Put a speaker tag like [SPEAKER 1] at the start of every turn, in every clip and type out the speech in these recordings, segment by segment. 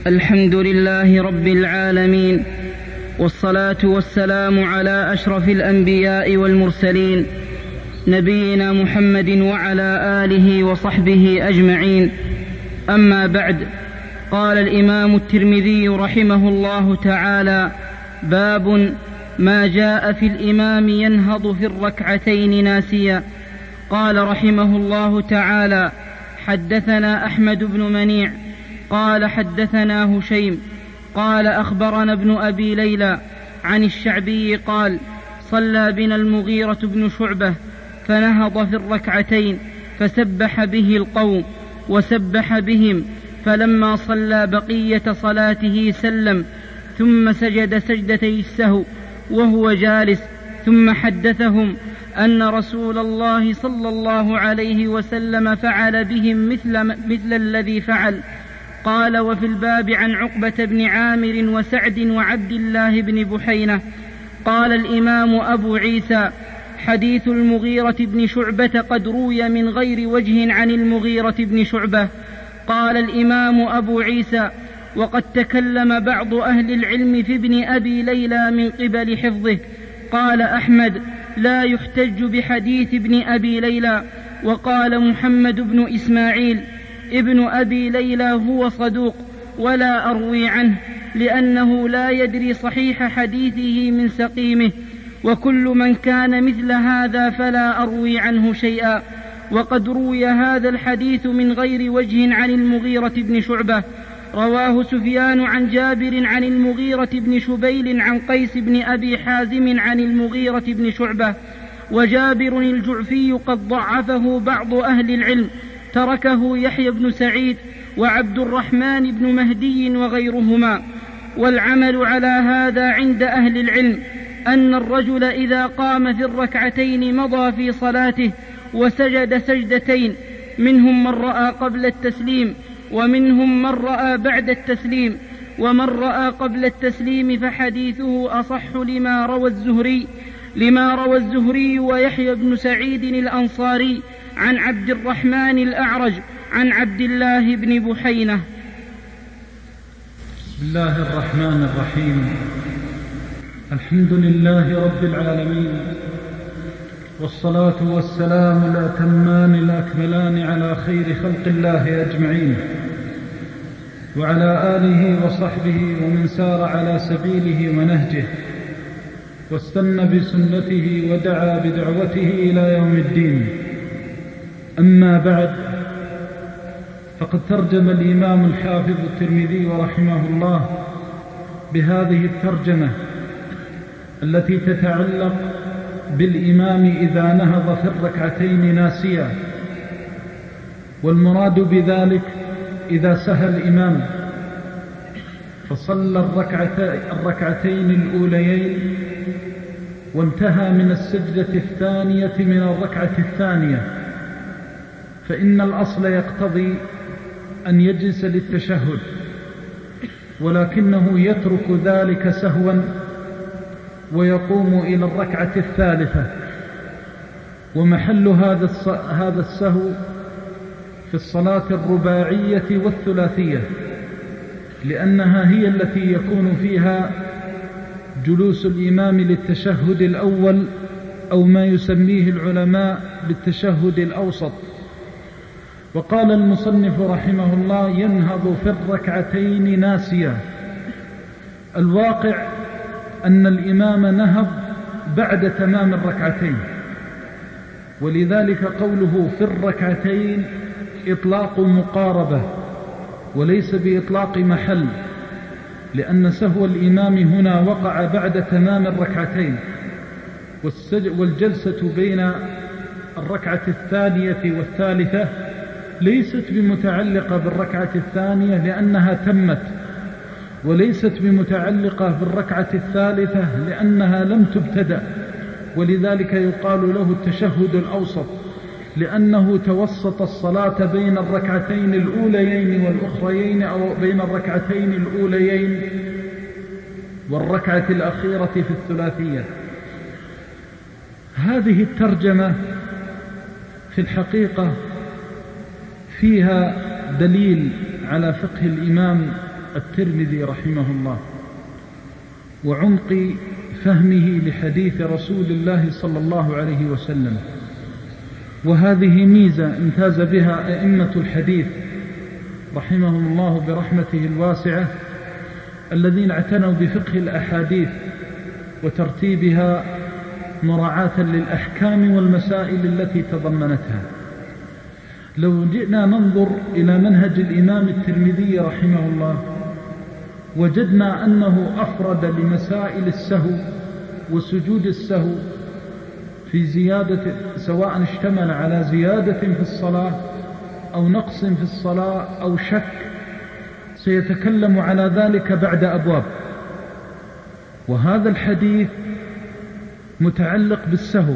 [SPEAKER 1] الحمد لله رب العالمين، والصلاة والسلام على أشرف الأنبياء والمرسلين، نبينا محمد وعلى آله وصحبه أجمعين. أما بعد، قال الإمام الترمذي رحمه الله تعالى: باب ما جاء في الإمام ينهض في الركعتين ناسيا. قال رحمه الله تعالى: حدثنا أحمد بن منيع قال حدثنا هشيم قال أخبرنا ابن أبي ليلى عن الشعبي قال: صلى بنا المغيرة بن شعبة فنهض في الركعتين فسبح به القوم وسبح بهم، فلما صلى بقية صلاته سلم، ثم سجد سجدتي السهو وهو جالس، ثم حدثهم أن رسول الله صلى الله عليه وسلم فعل بهم مثل الذي فعل. قال: وفي الباب عن عقبة بن عامر وسعد وعبد الله بن بحينة. قال الإمام أبو عيسى: حديث المغيرة بن شعبة قد روي من غير وجه عن المغيرة بن شعبة. قال الإمام أبو عيسى: وقد تكلم بعض أهل العلم في ابن أبي ليلى من قبل حفظه. قال أحمد: لا يحتج بحديث ابن أبي ليلى. وقال محمد بن إسماعيل: ابن أبي ليلى هو صدوق ولا أروي عنه، لأنه لا يدري صحيح حديثه من سقيمه، وكل من كان مثل هذا فلا أروي عنه شيئا. وقد روي هذا الحديث من غير وجه عن المغيرة بن شعبة. رواه سفيان عن جابر عن المغيرة بن شبيل عن قيس بن أبي حازم عن المغيرة بن شعبة. وجابر الجعفي قد ضعفه بعض أهل العلم، تركه يحيى بن سعيد وعبد الرحمن بن مهدي وغيرهما. والعمل على هذا عند أهل العلم أن الرجل إذا قام في الركعتين مضى في صلاته وسجد سجدتين، منهم من رأى قبل التسليم ومنهم من رأى بعد التسليم. ومن رأى قبل التسليم فحديثه أصح لما روى الزهري ويحيى بن سعيد الأنصاري عن عبد الرحمن الأعرج عن عبد الله بن بحينة.
[SPEAKER 2] بسم الله الرحمن الرحيم. الحمد لله رب العالمين، والصلاة والسلام الأتمان الأكملان على خير خلق الله أجمعين، وعلى آله وصحبه ومن سار على سبيله ونهجه واستنى بسنته ودعا بدعوته إلى يوم الدين. أما بعد، فقد ترجم الإمام الحافظ الترمذي رحمه الله بهذه الترجمة التي تتعلق بالإمام إذا نهض في الركعتين ناسيا، والمراد بذلك إذا سهى الإمام فصلى الركعتين الأوليين وانتهى من السجدة الثانية من الركعة الثانية، فإن الأصل يقتضي أن يجلس للتشهد، ولكنه يترك ذلك سهوا ويقوم إلى الركعة الثالثة. ومحل هذا السهو في الصلاة الرباعية والثلاثية، لأنها هي التي يكون فيها جلوس الإمام للتشهد الأول، أو ما يسميه العلماء بالتشهد الأوسط. وقال المصنف رحمه الله: ينهض في الركعتين ناسيا. الواقع أن الإمام نهض بعد تمام الركعتين، ولذلك قوله في الركعتين إطلاق مقاربة وليس بإطلاق محل، لأن سهو الإمام هنا وقع بعد تمام الركعتين، والجلسة بين الركعة الثانية والثالثة ليست بمتعلقة بالركعة الثانية لأنها تمت، وليست بمتعلقة بالركعة الثالثة لأنها لم تبتدأ، ولذلك يقال له التشهد الأوسط، لأنه توسط الصلاة بين الركعتين الأوليين والأخريين، أو بين الركعتين الأوليين والركعة الأخيرة في الثلاثية. هذه الترجمة في الحقيقة فيها دليل على فقه الإمام الترمذي رحمه الله وعمق فهمه لحديث رسول الله صلى الله عليه وسلم. وهذه ميزة امتاز بها أئمة الحديث رحمهم الله برحمته الواسعة، الذين اعتنوا بفقه الأحاديث وترتيبها مراعاة للأحكام والمسائل التي تضمنتها. لو جئنا ننظر إلى منهج الإمام الترمذي رحمه الله وجدنا أنه أفرد لمسائل السهو وسجود السهو في زيادة، سواء اشتمل على زيادة في الصلاة أو نقص في الصلاة أو شك، سيتكلم على ذلك بعد أبواب. وهذا الحديث متعلق بالسهو،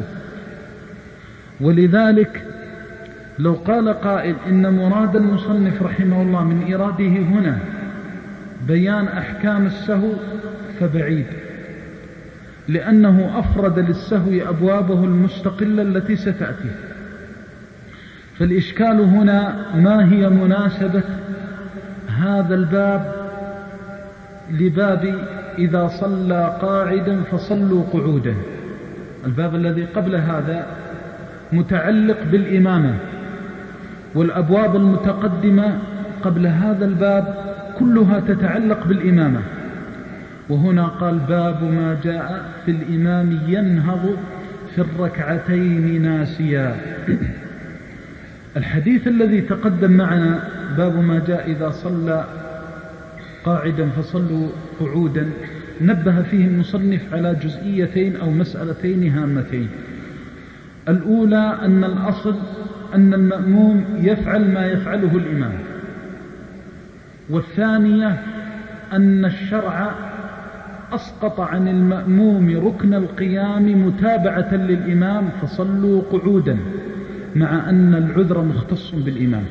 [SPEAKER 2] ولذلك لو قال قائل إن مراد المصنف رحمه الله من إراده هنا بيان أحكام السهو فبعيد، لأنه أفرد للسهو أبوابه المستقلة التي ستأتي. فالإشكال هنا ما هي مناسبة هذا الباب لباب إذا صلى قاعدا فصلوا قعودا؟ الباب الذي قبل هذا متعلق بالإمامة، والأبواب المتقدمة قبل هذا الباب كلها تتعلق بالإمامة. وهنا قال باب ما جاء في الإمام ينهض في الركعتين ناسيا. الحديث الذي تقدم معنا باب ما جاء إذا صلى قاعدا فصلوا قعودا، نبه فيه المصنف على جزئيتين أو مسألتين هامتين. الأولى أن الأصل أن المأموم يفعل ما يفعله الإمام، والثانية أن الشرع أسقط عن المأموم ركن القيام متابعة للإمام فصلوا قعودا، مع أن العذر مختص بالإمام.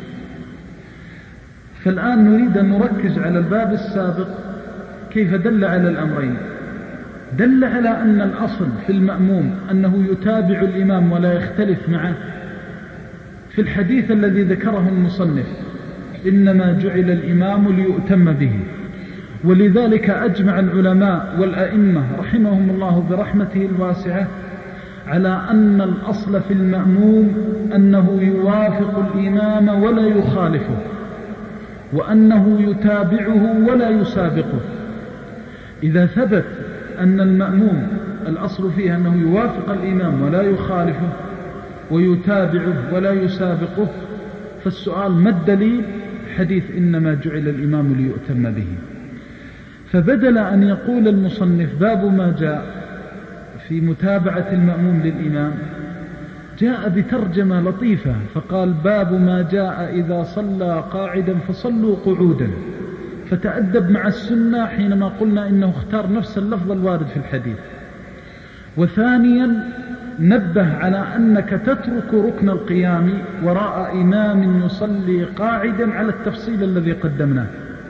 [SPEAKER 2] فالآن نريد أن نركز على الباب السابق كيف دل على الأمرين. دل على أن الأصل في المأموم أنه يتابع الإمام ولا يختلف معه في الحديث الذي ذكره المصنف إنما جعل الإمام ليؤتم به. ولذلك أجمع العلماء والأئمة رحمهم الله برحمته الواسعة على أن الأصل في المأموم أنه يوافق الإمام ولا يخالفه، وأنه يتابعه ولا يسابقه. إذا ثبت أن المأموم الأصل فيه أنه يوافق الإمام ولا يخالفه ويتابعه ولا يسابقه، فالسؤال ما الدليل؟ حديث إنما جعل الإمام ليؤتم به. فبدل أن يقول المصنف باب ما جاء في متابعة المأموم للإمام، جاء بترجمة لطيفة فقال باب ما جاء إذا صلى قاعدا فصلوا قعودا، فتأدب مع السنة حينما قلنا إنه اختار نفس اللفظ الوارد في الحديث. وثانيا نبه على أنك تترك ركن القيام وراء إمام يصلي قاعدا على التفصيل الذي قدمناه.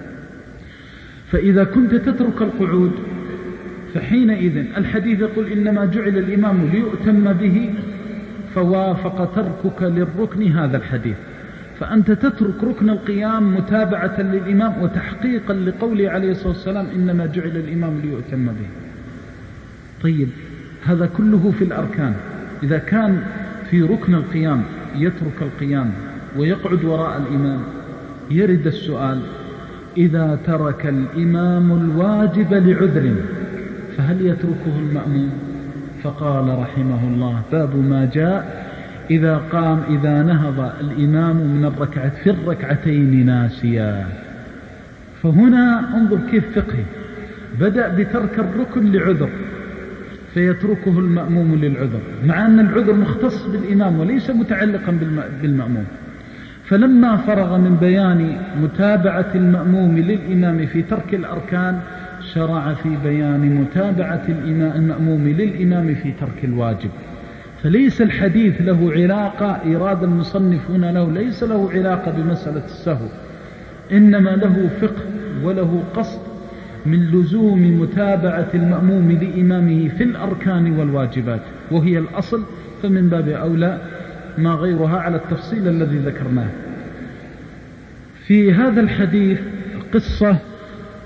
[SPEAKER 2] فإذا كنت تترك القعود فحينئذ الحديث يقول إنما جعل الإمام ليؤتم به، فوافق تركك للركن هذا الحديث، فأنت تترك ركن القيام متابعة للإمام وتحقيقا لقوله عليه الصلاة والسلام إنما جعل الإمام ليؤتم به. طيب هذا كله في الأركان. إذا كان في ركن القيام يترك القيام ويقعد وراء الإمام، يرد السؤال إذا ترك الإمام الواجب لعذر فهل يتركه المأموم؟ فقال رحمه الله باب ما جاء إذا نهض الإمام من الركعة في الركعتين ناسيا. فهنا انظر كيف فقهي، بدأ بترك الركن لعذر فيتركه المأموم للعذر، مع أن العذر مختص بالإمام وليس متعلقا بالمأموم. فلما فرغ من بيان متابعة المأموم للإمام في ترك الأركان، شرع في بيان متابعة المأموم للإمام في ترك الواجب. فليس الحديث له علاقة، إرادة المصنف هنا له ليس له علاقة بمسألة السهو، إنما له فقه وله قصد من لزوم متابعة المأموم لإمامه في الأركان والواجبات، وهي الأصل، فمن باب أولى ما غيرها على التفصيل الذي ذكرناه. في هذا الحديث قصة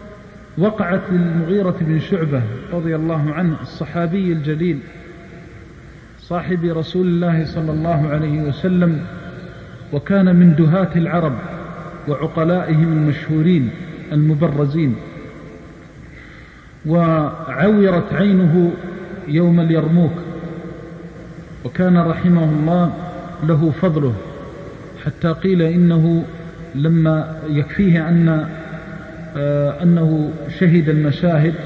[SPEAKER 2] وقعت للمغيرة بن شعبة رضي الله عنه الصحابي الجليل صاحب رسول الله صلى الله عليه وسلم، وكان من دهاة العرب وعقلائهم المشهورين المبرزين، وعورت عينه يوم اليرموك، وكان رحمه الله له فضله، حتى قيل إنه لما يكفيه أنه شهد المشاهد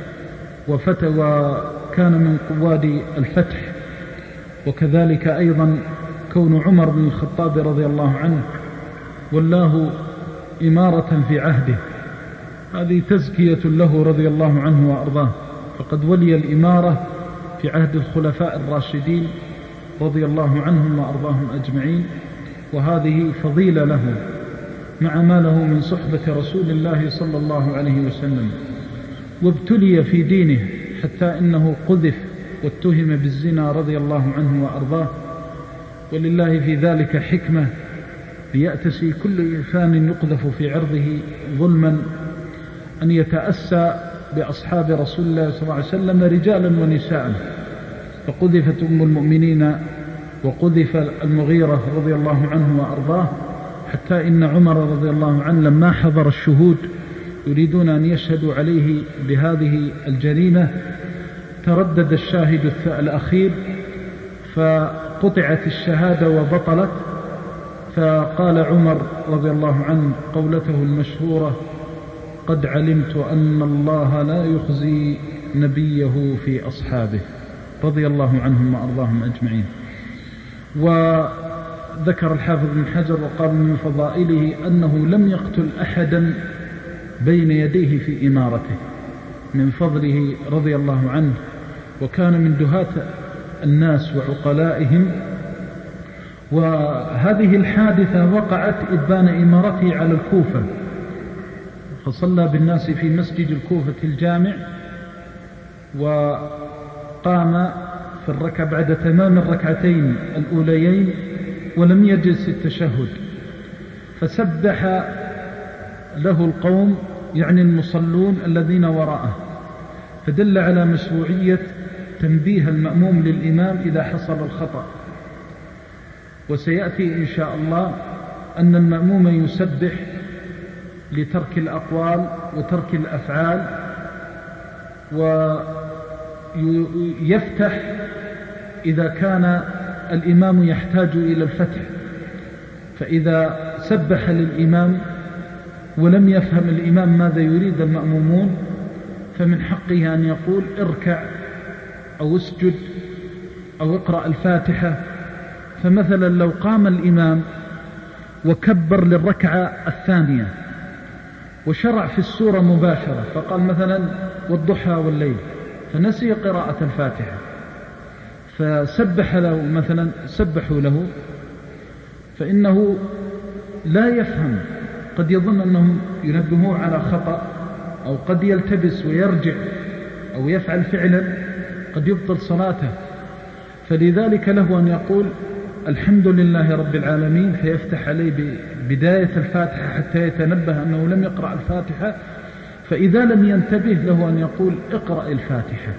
[SPEAKER 2] وكان من قواد الفتح، وكذلك أيضا كون عمر بن الخطاب رضي الله عنه ولاه إمارة في عهده، هذه تزكية له رضي الله عنه وأرضاه، فقد ولي الإمارة في عهد الخلفاء الراشدين رضي الله عنهم وأرضاهم أجمعين، وهذه فضيلة له مع ما له من صحبة رسول الله صلى الله عليه وسلم. وابتلي في دينه حتى إنه قذف واتهم بالزنا رضي الله عنه وأرضاه، ولله في ذلك حكمة ليأتسي كل إنسان يقذف في عرضه ظلما أن يتأسى بأصحاب رسول الله صلى الله عليه وسلم رجالا ونساء، فقذفت أم المؤمنين وقذف المغيرة رضي الله عنه وأرضاه، حتى إن عمر رضي الله عنه لما حضر الشهود يريدون أن يشهدوا عليه بهذه الجريمة تردد الشاهد الأخير فقطعت الشهادة وبطلت، فقال عمر رضي الله عنه قولته المشهورة: قد علمت أن الله لا يخزي نبيه في أصحابه، رضي الله عنهم وأرضاهم أجمعين. وذكر الحافظ بن حجر وقال من فضائله أنه لم يقتل أحدا بين يديه في إمارته، من فضله رضي الله عنه، وكان من دهاة الناس وعقلائهم. وهذه الحادثة وقعت إبان إمارته على الكوفة، فصلى بالناس في مسجد الكوفة الجامع، وقام في الركعة بعد تمام الركعتين الأوليين ولم يجلس التشهد، فسبح له القوم يعني المصلون الذين وراءه، فدل على مشروعية تنبيه المأموم للإمام إذا حصل الخطأ. وسيأتي إن شاء الله أن المأموم يسبح لترك الأقوال وترك الأفعال، ويفتح إذا كان الإمام يحتاج إلى الفتح، فإذا سبح للإمام ولم يفهم الإمام ماذا يريد المأمومون فمن حقه أن يقول اركع أو اسجد أو اقرأ الفاتحة. فمثلا لو قام الإمام وكبر للركعة الثانية وشرع في السورة مباشرة، فقال مثلا والضحى والليل، فنسي قراءة الفاتحة، فسبح له مثلا سبحوا له، فإنه لا يفهم، قد يظن أنهم ينبهوه على خطأ، أو قد يلتبس ويرجع أو يفعل فعلا قد يبطل صلاته، فلذلك له أن يقول الحمد لله رب العالمين، فيفتح عليه ببداية الفاتحة حتى يتنبه أنه لم يقرأ الفاتحة، فإذا لم ينتبه له أن يقول اقرأ الفاتحة.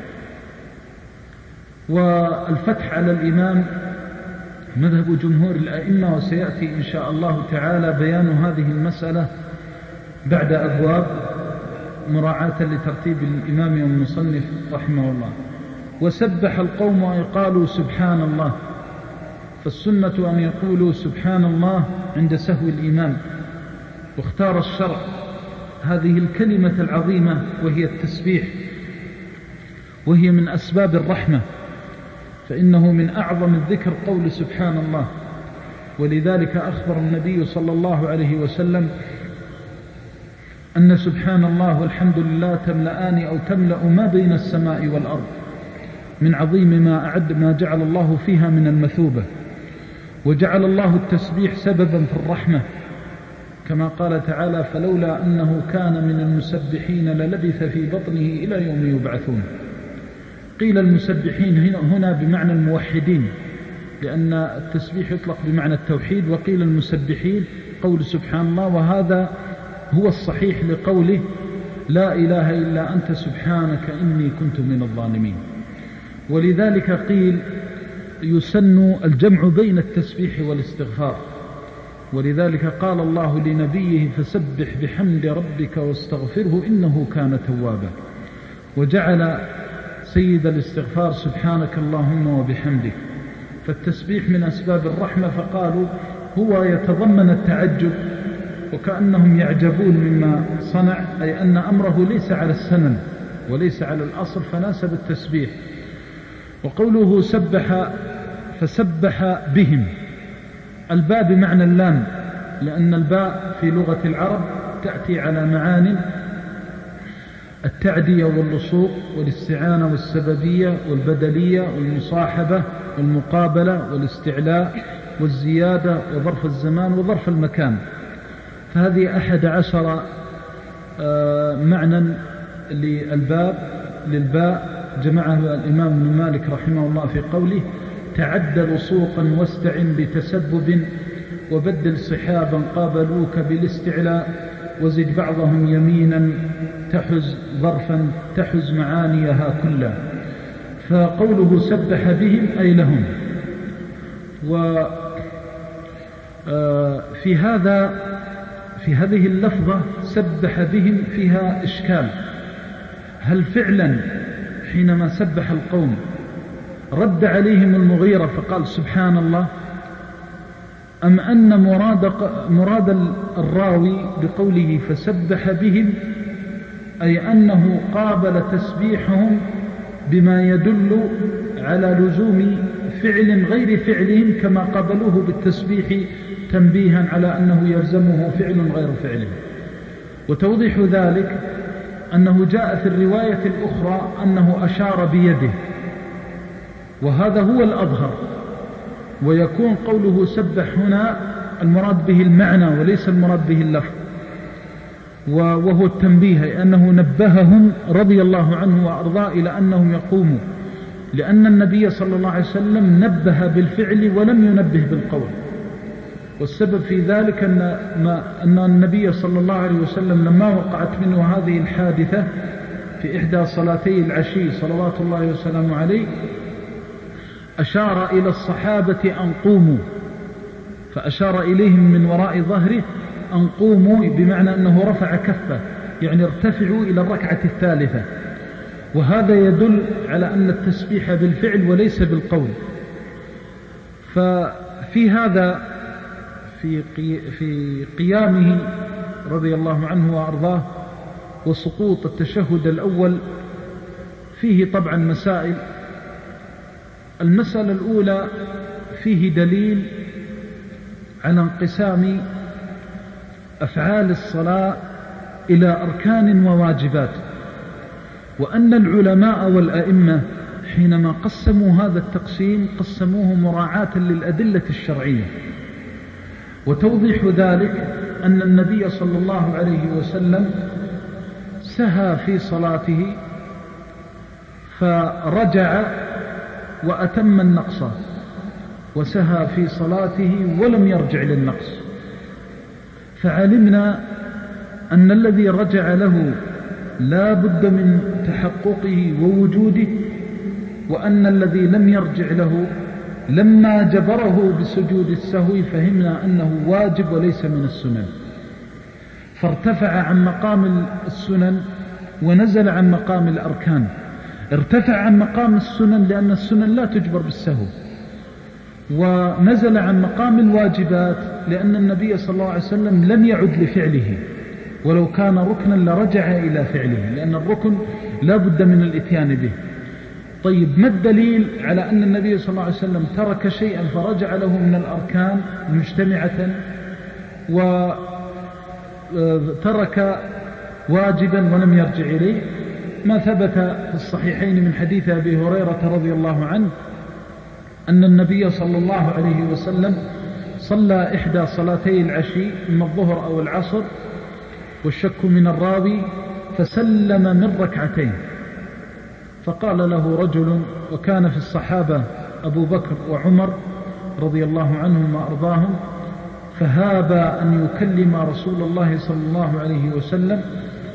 [SPEAKER 2] والفتح على الإمام مذهب جمهور الأئمة، وسيأتي إن شاء الله تعالى بيان هذه المسألة بعد أبواب مراعاة لترتيب الإمام والمصنف رحمه الله. وسبح القوم وقالوا سبحان الله، فالسنة أن يقولوا سبحان الله عند سهو الإمام، واختار الشرع هذه الكلمة العظيمة وهي التسبيح، وهي من أسباب الرحمة، فإنه من أعظم الذكر قول سبحان الله، ولذلك أخبر النبي صلى الله عليه وسلم أن سبحان الله والحمد لله تملأان أو تملأ ما بين السماء والأرض من عظيم ما جعل الله فيها من المثوبة. وجعل الله التسبيح سببا في الرحمة، كما قال تعالى فلولا أنه كان من المسبحين للبث في بطنه إلى يوم يبعثون. قيل المسبحين هنا بمعنى الموحدين، لأن التسبيح يطلق بمعنى التوحيد، وقيل المسبحين قول سبحان الله، وهذا هو الصحيح لقوله لا إله إلا أنت سبحانك إني كنت من الظالمين. ولذلك قيل يسن الجمع بين التسبيح والاستغفار، ولذلك قال الله لنبيه فسبح بحمد ربك واستغفره إنه كان توابا، وجعل سيد الاستغفار سبحانك اللهم وبحمدك. فالتسبيح من أسباب الرحمة، فقالوا هو يتضمن التعجب وكأنهم يعجبون مما صنع، أي أن أمره ليس على السنن وليس على الأصل، فناسب التسبيح. وقوله سبح فسبح بهم، الباء بمعنى اللام، لأن الباء في لغة العرب تأتي على معان التعدية واللصوق والاستعانة والسببية والبدلية والمصاحبة والمقابلة والاستعلاء والزيادة وظرف الزمان وظرف المكان. فهذه 11 معنى للباء جمعها الإمام ابن مالك رحمه الله في قوله تعد لصوقا واستعن بتسبب وبدل صحابا قابلوك بالاستعلاء وزد بعضهم يمينا تحز ظرفا تحز معانيها كلها. فقوله سبح بهم أي لهم. وفي هذه اللفظة سبح بهم فيها إشكال، هل فعلا حينما سبح القوم رد عليهم المغيرة فقال سبحان الله، أم أن مراد الراوي بقوله فسبح بهم أي أنه قابل تسبيحهم بما يدل على لزوم فعل غير فعلهم كما قابلوه بالتسبيح تنبيها على أنه يلزمه فعل غير فعله. وتوضيح ذلك أنه جاء في الرواية الأخرى أنه أشار بيده، وهذا هو الأظهر، ويكون قوله سبح هنا المراد به المعنى وليس المراد به اللفظ، وهو التنبيه، أنه نبههم رضي الله عنه وأرضاه إلى أنهم يقوموا، لأن النبي صلى الله عليه وسلم نبه بالفعل ولم ينبه بالقول. والسبب في ذلك أن النبي صلى الله عليه وسلم لما وقعت منه هذه الحادثة في إحدى صلاتي العشي صلوات الله وسلامه عليه أشار إلى الصحابة أن قوموا، فأشار إليهم من وراء ظهره أن قوموا، بمعنى أنه رفع كفه، يعني ارتفعوا إلى الركعة الثالثة. وهذا يدل على أن التسبيح بالفعل وليس بالقول. ففي هذا في قيامه رضي الله عنه وأرضاه وسقوط التشهد الأول فيه طبعا مسائل. المسألة الأولى فيه دليل على انقسام أفعال الصلاة إلى أركان وواجبات، وأن العلماء والأئمة حينما قسموا هذا التقسيم قسموه مراعاة للأدلة الشرعية. وتوضيح ذلك أن النبي صلى الله عليه وسلم سهى في صلاته فرجع وأتم النقص، وسهى في صلاته ولم يرجع للنقص، فعلمنا أن الذي رجع له لا بد من تحققه ووجوده، وأن الذي لم يرجع له لما جبره بسجود السهو فهمنا أنه واجب وليس من السنن، فارتفع عن مقام السنن ونزل عن مقام الأركان. ارتفع عن مقام السنن لأن السنن لا تجبر بالسهو، ونزل عن مقام الواجبات لأن النبي صلى الله عليه وسلم لم يعد لفعله، ولو كان ركنا لرجع إلى فعله، لأن الركن لا بد من الاتيان به. طيب، ما الدليل على أن النبي صلى الله عليه وسلم ترك شيئا فرجع له من الأركان مجتمعة، وترك واجبا ولم يرجع إليه؟ ما ثبت في الصحيحين من حديث أبي هريرة رضي الله عنه أن النبي صلى الله عليه وسلم صلى إحدى صلاتي العشي، إما الظهر أو العصر، والشك من الراوي، فسلم من ركعتين، فقال له رجل، وكان في الصحابة أبو بكر وعمر رضي الله عنهم وأرضاهم، فهابا أن يكلم رسول الله صلى الله عليه وسلم،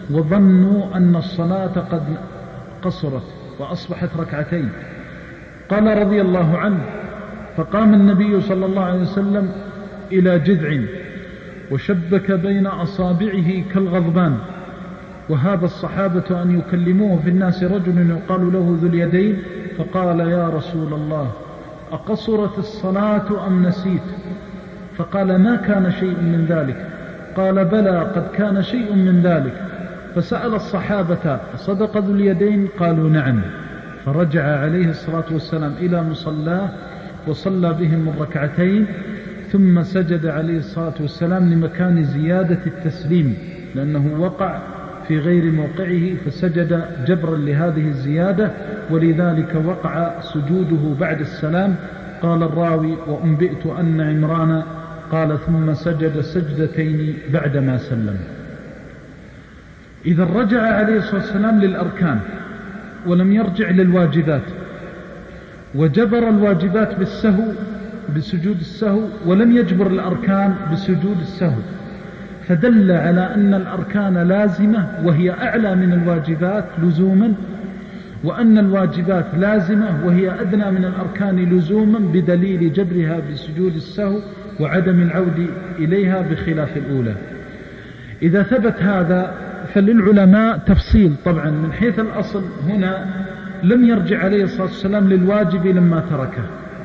[SPEAKER 2] وظنوا أن الصلاة قد قصرت وأصبحت ركعتين. قال رضي الله عنه: فقام النبي صلى الله عليه وسلم إلى جذع وشبك بين أصابعه كالغضبان، وهذا الصحابة أن يكلموه في الناس رجل يقال له ذو اليدين، فقال: يا رسول الله، أقصرت الصلاة أم نسيت؟ فقال: ما كان شيء من ذلك. قال: بلى، قد كان شيء من ذلك. فسأل الصحابة: صدق ذو اليدين؟ قالوا: نعم. فرجع عليه الصلاة والسلام إلى مصلاه وصلى بهم الركعتين، ثم سجد عليه الصلاة والسلام لمكان زيادة التسليم، لأنه وقع في غير موقعه، فسجد جبرا لهذه الزيادة، ولذلك وقع سجوده بعد السلام. قال الراوي: وأنبئت أن عمران قال: ثم سجد سجدتين بعدما سلم. إذا رجع عليه الصلاة والسلام للأركان ولم يرجع للواجبات، وجبر الواجبات بالسهو بسجود السهو، ولم يجبر الأركان بسجود السهو، فدل على أن الأركان لازمة وهي أعلى من الواجبات لزوما، وأن الواجبات لازمة وهي أدنى من الأركان لزوما، بدليل جبرها بسجود السهو وعدم العود إليها بخلاف الأولى. إذا ثبت هذا فللعلماء تفصيل طبعا. من حيث الأصل هنا لم يرجع عليه الصلاة والسلام للواجب لما تركه،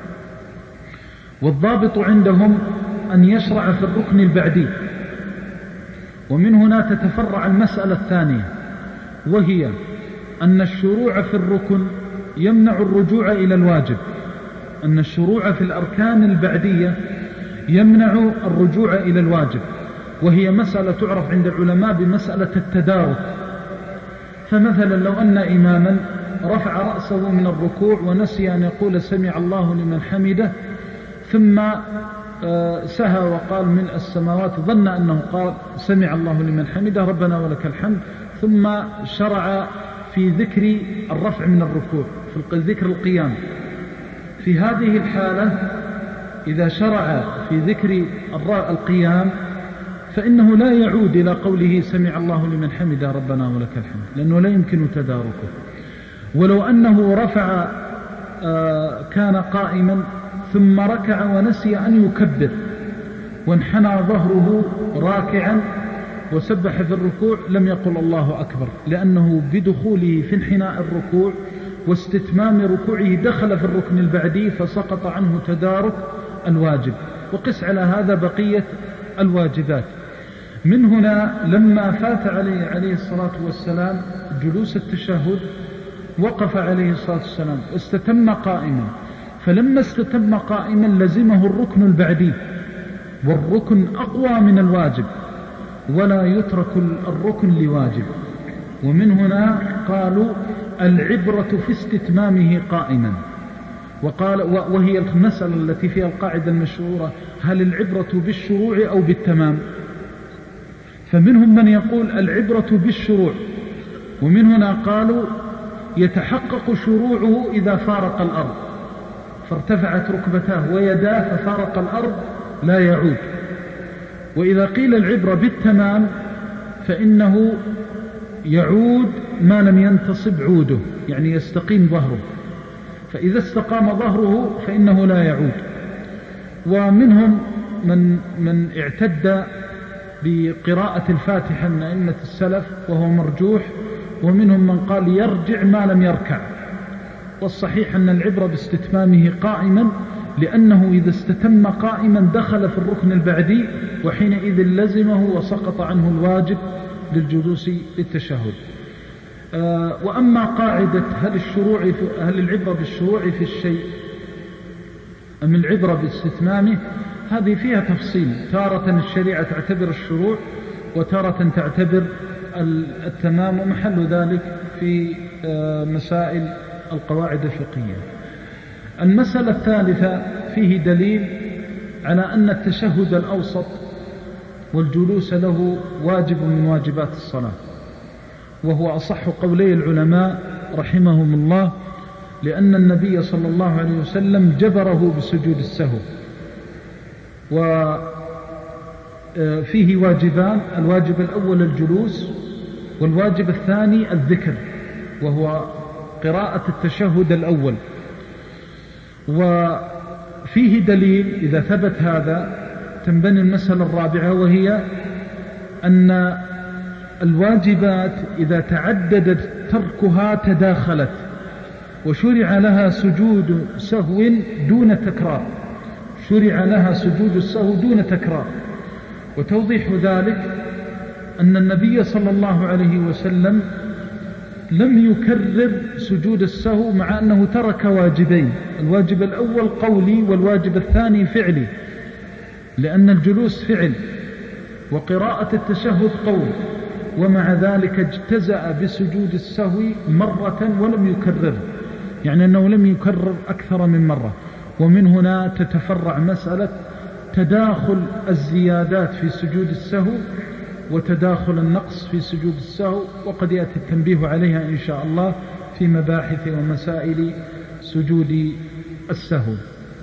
[SPEAKER 2] والضابط عندهم أن يشرع في الركن البعدي. ومن هنا تتفرع المسألة الثانية، وهي أن الشروع في الركن يمنع الرجوع إلى الواجب، أن الشروع في الأركان البعدية يمنع الرجوع إلى الواجب، وهي مسألة تعرف عند العلماء بمسألة التدارك. فمثلا لو أن إماما رفع رأسه من الركوع ونسي أن يقول سمع الله لمن حمده، ثم سهى وقال ملء السماوات، ظن أنه قال سمع الله لمن حمده ربنا ولك الحمد، ثم شرع في ذكر الرفع من الركوع، في ذكر القيام. في هذه الحالة إذا شرع في ذكر القيام فإنه لا يعود إلى قوله سمع الله لمن حمده ربنا ولك الحمد، لأنه لا يمكن تداركه. ولو أنه رفع كان قائما ثم ركع ونسي أن يكبر وانحنى ظهره راكعا وسبح في الركوع، لم يقل الله أكبر، لأنه بدخوله في انحناء الركوع واستتمام ركوعه دخل في الركن البعدي، فسقط عنه تدارك الواجب. وقس على هذا بقية الواجبات. من هنا لما فات عليه الصلاة والسلام جلوس التشهد وقف عليه الصلاة والسلام واستتم قائما، فلما استتم قائما لزمه الركن البعدي، والركن أقوى من الواجب، ولا يترك الركن لواجب. ومن هنا قالوا العبرة في استتمامه قائما. وهي المسألة التي فيها القاعدة المشهورة: هل العبرة بالشروع أو بالتمام؟ فمنهم من يقول العبرة بالشروع، ومن هنا قالوا يتحقق شروعه إذا فارق الأرض، فارتفعت ركبتاه ويداه ففارق الأرض لا يعود. وإذا قيل العبرة بالتمام فإنه يعود ما لم ينتصب عوده، يعني يستقيم ظهره، فإذا استقام ظهره فإنه لا يعود. ومنهم من اعتد بقراءة الفاتحة من أئمة السلف وهو مرجوح، ومنهم من قال يرجع ما لم يركع. والصحيح أن العبرة باستتمامه قائما، لأنه إذا استتم قائما دخل في الركن البعدي، وحينئذ لزمه وسقط عنه الواجب للجلوس للتشهد. وأما قاعدة هل العبرة بالشروع في الشيء أم العبرة باستتمامه، هذه فيها تفصيل. تارة الشريعة تعتبر الشروع، وتارة تعتبر التمام، ومحل ذلك في مسائل القواعد الفقهية. المسألة الثالثة فيه دليل على أن التشهد الأوسط والجلوس له واجب من واجبات الصلاة، وهو أصح قولي العلماء رحمهم الله، لأن النبي صلى الله عليه وسلم جبره بسجود السهو. وفيه واجبان: الواجب الأول الجلوس، والواجب الثاني الذكر وهو قراءة التشهد الأول. وفيه دليل إذا ثبت هذا تنبني المسألة الرابعة، وهي أن الواجبات إذا تعددت تركها تداخلت، وشرع لها سجود سهو دون تكرار، شرع لها سجود السهو دون تكرار. وتوضيح ذلك أن النبي صلى الله عليه وسلم لم يكرر سجود السهو مع أنه ترك واجبين، الواجب الأول قولي والواجب الثاني فعلي، لأن الجلوس فعل وقراءة التشهد قول، ومع ذلك اجتزأ بسجود السهو مرة ولم يكرر، يعني أنه لم يكرر أكثر من مرة. ومن هنا تتفرع مسألة تداخل الزيادات في سجود السهو وتداخل النقص في سجود السهو، وقد يأتي التنبيه عليها إن شاء الله في مباحث ومسائل سجود السهو.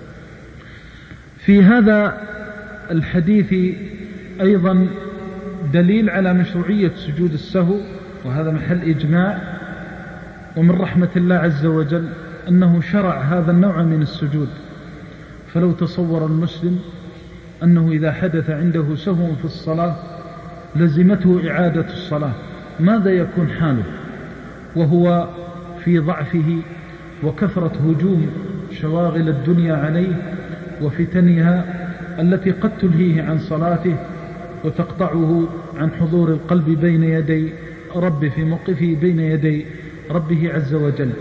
[SPEAKER 2] في هذا الحديث أيضا دليل على مشروعية سجود السهو، وهذا محل إجماع، ومن رحمة الله عز وجل أنه شرع هذا النوع من السجود. فلو تصور المسلم أنه إذا حدث عنده سهو في الصلاة لزمته إعادة الصلاة، ماذا يكون حاله وهو في ضعفه وكثرة هجوم شواغل الدنيا عليه وفتنها التي قد تلهيه عن صلاته وتقطعه عن حضور القلب بين يدي ربه في موقفه بين يدي ربه عز وجل.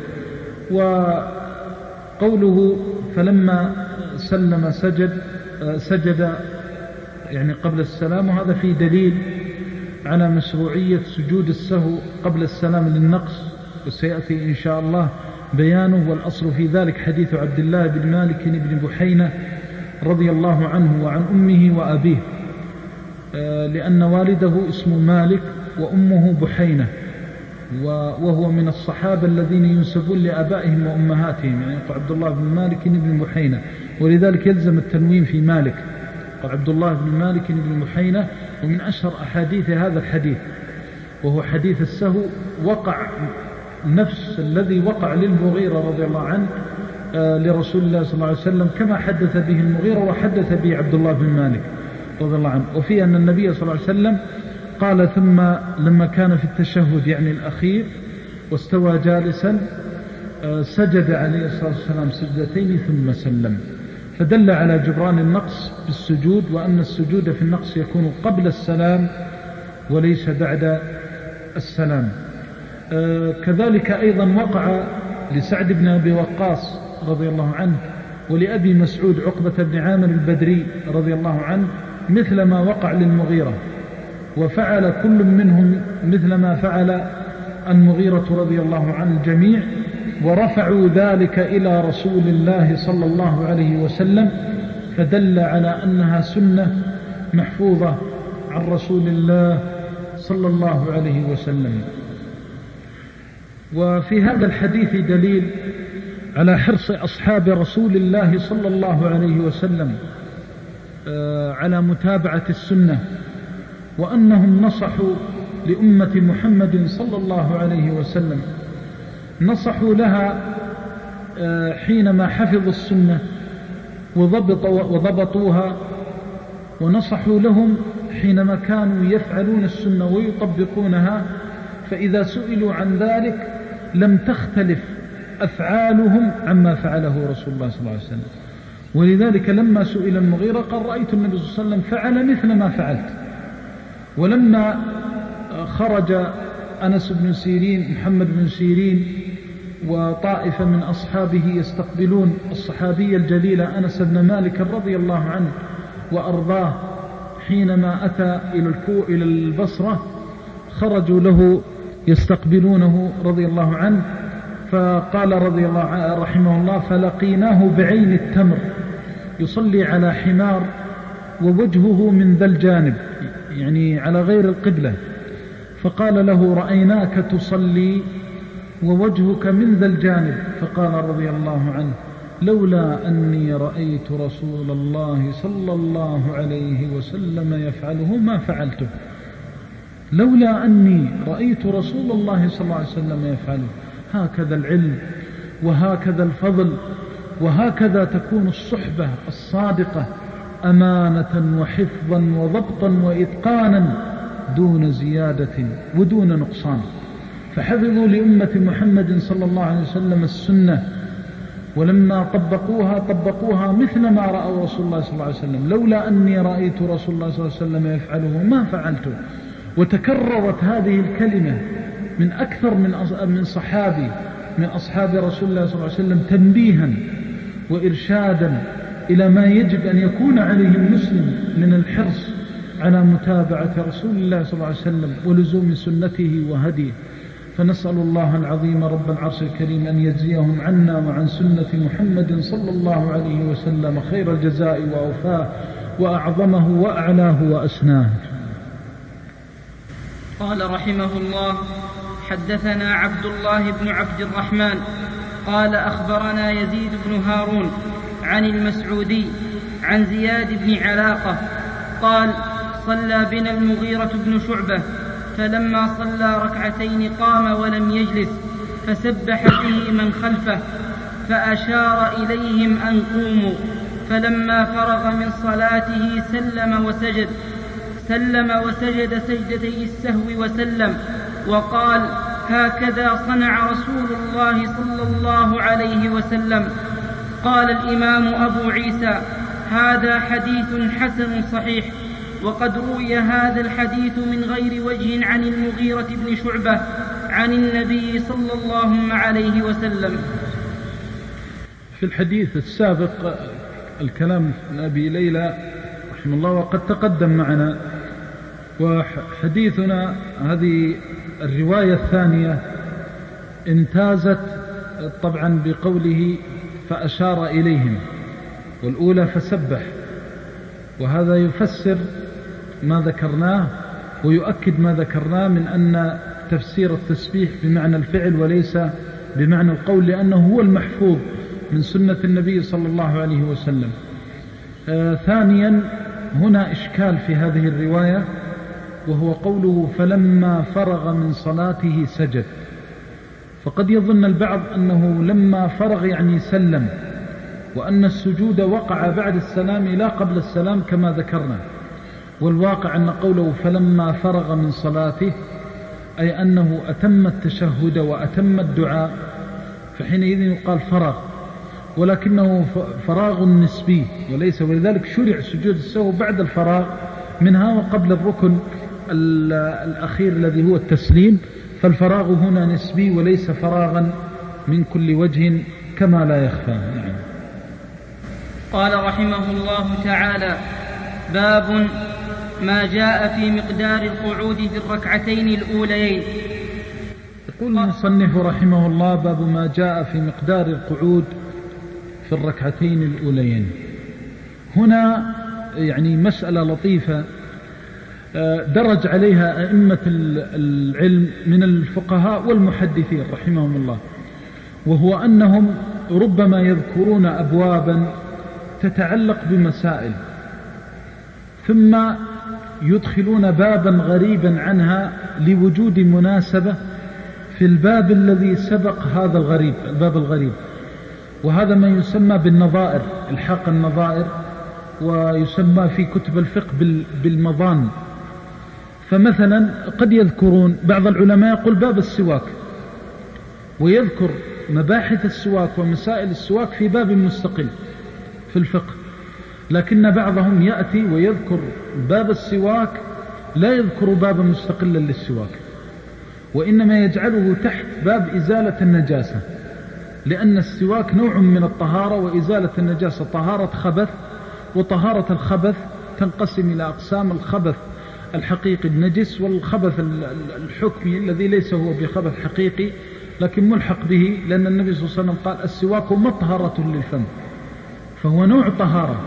[SPEAKER 2] وقوله فلما سلم سجد يعني قبل السلام، وهذا فيه دليل على مشروعية سجود السهو قبل السلام للنقص، وسيأتي إن شاء الله بيانه. والأصل في ذلك حديث عبد الله بن مالك بن بحينة رضي الله عنه وعن أمه وأبيه، لأن والده اسمه مالك وأمه بحينة، وهو من الصحابة الذين ينسبون لآبائهم وأمهاتهم، يعني عبد الله بن مالك بن بحينة، ولذلك يلزم التنوين في مالك، قال عبد الله بن مالك بن بحينة. ومن أشهر أحاديث هذا الحديث وهو حديث السهو، وقع نفس الذي وقع للمغيرة رضي الله عنه لرسول الله صلى الله عليه وسلم، كما حدث به المغيرة وحدث به عبد الله بن مالك رضي الله عنه. وفي أن النبي صلى الله عليه وسلم قال ثم لما كان في التشهد يعني الأخير واستوى جالسا سجد عليه الصلاة والسلام سجدتين ثم سلم، فدل على جبران النقص بالسجود، وأن السجود في النقص يكون قبل السلام وليس بعد السلام. كذلك أيضا وقع لسعد بن أبي وقاص رضي الله عنه ولأبي مسعود عقبة بن عامر البدري رضي الله عنه مثل ما وقع للمغيرة، وفعل كل منهم مثل ما فعل المغيرة رضي الله عنه الجميع، ورفعوا ذلك إلى رسول الله صلى الله عليه وسلم، فدل على أنها سنة محفوظة عن رسول الله صلى الله عليه وسلم. وفي هذا الحديث دليل على حرص أصحاب رسول الله صلى الله عليه وسلم على متابعة السنة، وأنهم نصحوا لأمة محمد صلى الله عليه وسلم، نصحوا لها حينما حفظوا السنة وضبطوها، ونصحوا لهم حينما كانوا يفعلون السنة ويطبقونها، فإذا سئلوا عن ذلك لم تختلف أفعالهم عما فعله رسول الله صلى الله عليه وسلم. ولذلك لما سئل المغيرة قال رأيت النبي صلى الله عليه وسلم فعل مثل ما فعلت. ولما خرج أنس بن سيرين محمد بن سيرين وطائفة من أصحابه يستقبلون الصحابي الجليل أنس بن مالك رضي الله عنه وأرضاه، حينما أتى إلى البصرة خرجوا له يستقبلونه رضي الله عنه، فقال رضي الله عنه رحمه الله فلقيناه بعين التمر يصلي على حمار ووجهه من ذا الجانب، يعني على غير القبلة، فقال له رأيناك تصلي ووجهك من ذا الجانب، فقال رضي الله عنه لولا أني رأيت رسول الله صلى الله عليه وسلم يفعله ما فعلته. لولا أني رأيت رسول الله صلى الله عليه وسلم يفعله. هكذا العلم وهكذا الفضل وهكذا تكون الصحبة الصادقة أمانة وحفظا وضبطا وإتقانا دون زيادة ودون نقصان. فحفظوا لأمة محمد صلى الله عليه وسلم السنة، ولما طبقوها مثل ما رأوا رسول الله صلى الله عليه وسلم. لولا أني رأيت رسول الله صلى الله عليه وسلم يفعله ما فعلته. وتكررت هذه الكلمة من أكثر من صحابي من أصحاب رسول الله صلى الله عليه وسلم تنبيها وإرشادا إلى ما يجب أن يكون عليه المسلم من الحرص على متابعة رسول الله صلى الله عليه وسلم ولزوم سنته وهديه. فنسأل الله العظيم رب العرش الكريم أن يجزيهم عنا وعن سنة محمد صلى الله عليه وسلم خير الجزاء وأوفاه وأعظمه وأعلاه وأسناه.
[SPEAKER 1] قال رحمه الله: حدثنا عبد الله بن عبد الرحمن قال أخبرنا يزيد بن هارون عن المسعودي عن زياد بن علاقة قال: صلى بنا المغيرة بن شعبة، فلما صلى ركعتين قام ولم يجلس، فسبح به من خلفه، فأشار إليهم أن قوموا، فلما فرغ من صلاته سلم وسجد سجدتي السهو وسلم، وقال: هكذا صنع رسول الله صلى الله عليه وسلم. قال الإمام أبو عيسى: هذا حديث حسن صحيح، وقد روي هذا الحديث من غير وجه عن المغيرة بن شعبة عن النبي صلى الله عليه وسلم.
[SPEAKER 2] في الحديث السابق الكلام عن أبي ليلى رحمه الله وقد تقدم معنا، وحديثنا هذه الرواية الثانية امتازت طبعا بقوله فأشار إليهم، والأولى فسبح، وهذا يفسر ما ذكرناه ويؤكد ما ذكرناه من أن تفسير التسبيح بمعنى الفعل وليس بمعنى القول، لأنه هو المحفوظ من سنة النبي صلى الله عليه وسلم. ثانيا هنا إشكال في هذه الرواية، وهو قوله فلما فرغ من صلاته سجد، فقد يظن البعض أنه لما فرغ يعني سلم، وأن السجود وقع بعد السلام لا قبل السلام كما ذكرنا. والواقع أن قوله فلما فرغ من صلاته أي أنه أتم التشهد وأتم الدعاء، فحينئذ يقال فرغ، ولكنه فراغ نسبي وليس، ولذلك شرع سجود السهو بعد الفراغ منها وقبل الركن الأخير الذي هو التسليم، فالفراغ هنا نسبي وليس فراغا من كل وجه كما لا يخفى. نعم.
[SPEAKER 1] قال رحمه الله تعالى: باب ما جاء في مقدار القعود في الركعتين الأوليين.
[SPEAKER 2] يقول المصنف رحمه الله: باب ما جاء في مقدار القعود في الركعتين الأوليين. هنا يعني مسألة لطيفة درج عليها أئمة العلم من الفقهاء والمحدثين رحمهم الله، وهو أنهم ربما يذكرون أبوابا تتعلق بمسائل، ثم يدخلون بابا غريبا عنها لوجود مناسبة في الباب الذي سبق هذا الغريب، الباب الغريب، وهذا ما يسمى بالنظائر، الحاق النظائر، ويسمى في كتب الفقه بالمظان. فمثلا قد يذكرون بعض العلماء يقول باب السواك، ويذكر مباحث السواك ومسائل السواك في باب مستقل في الفقه، لكن بعضهم يأتي ويذكر باب السواك لا يذكر بابا مستقلا للسواك، وإنما يجعله تحت باب إزالة النجاسة، لأن السواك نوع من الطهارة، وإزالة النجاسة طهارة خبث، وطهارة الخبث تنقسم إلى أقسام: الخبث الحقيقي النجس، والخبث الحكمي الذي ليس هو بخبث حقيقي لكن ملحق به، لأن النبي صلى الله عليه وسلم قال: السواك مطهرة للفم، فهو نوع طهارة.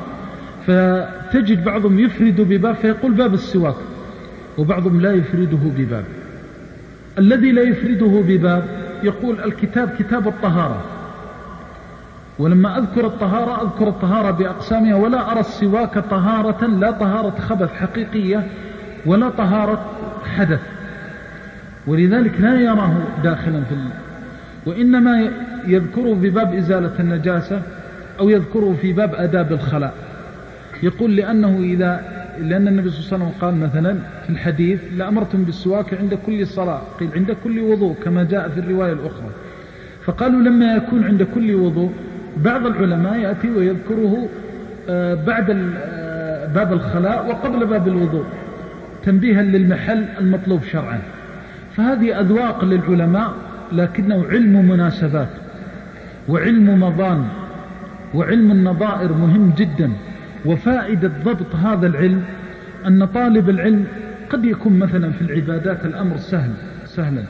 [SPEAKER 2] فتجد بعضهم يفرد بباب فيقول باب السواك، وبعضهم لا يفرده بباب. الذي لا يفرده بباب يقول الكتاب كتاب الطهارة، ولما أذكر الطهارة أذكر الطهارة بأقسامها، ولا أرى السواك طهارة، لا طهارة خبث حقيقية ولا طهارة حدث، ولذلك لا يراه داخلا وإنما يذكره في باب إزالة النجاسة أو يذكره في باب آداب الخلاء. يقول لأن النبي صلى الله عليه وسلم قال مثلا في الحديث لأمرتم بالسواك عند كل صلاة، قيل عند كل وضوء كما جاء في الرواية الأخرى. فقالوا لما يكون عند كل وضوء، بعض العلماء يأتي ويذكره بعد باب الخلاء وقبل باب الوضوء تنبيها للمحل المطلوب شرعا. فهذه أذواق للعلماء، لكنه علم مناسبات وعلم مضان وعلم النظائر مهم جدا. وفائدة ضبط هذا العلم أن طالب العلم قد يكون مثلا في العبادات الأمر سهلا،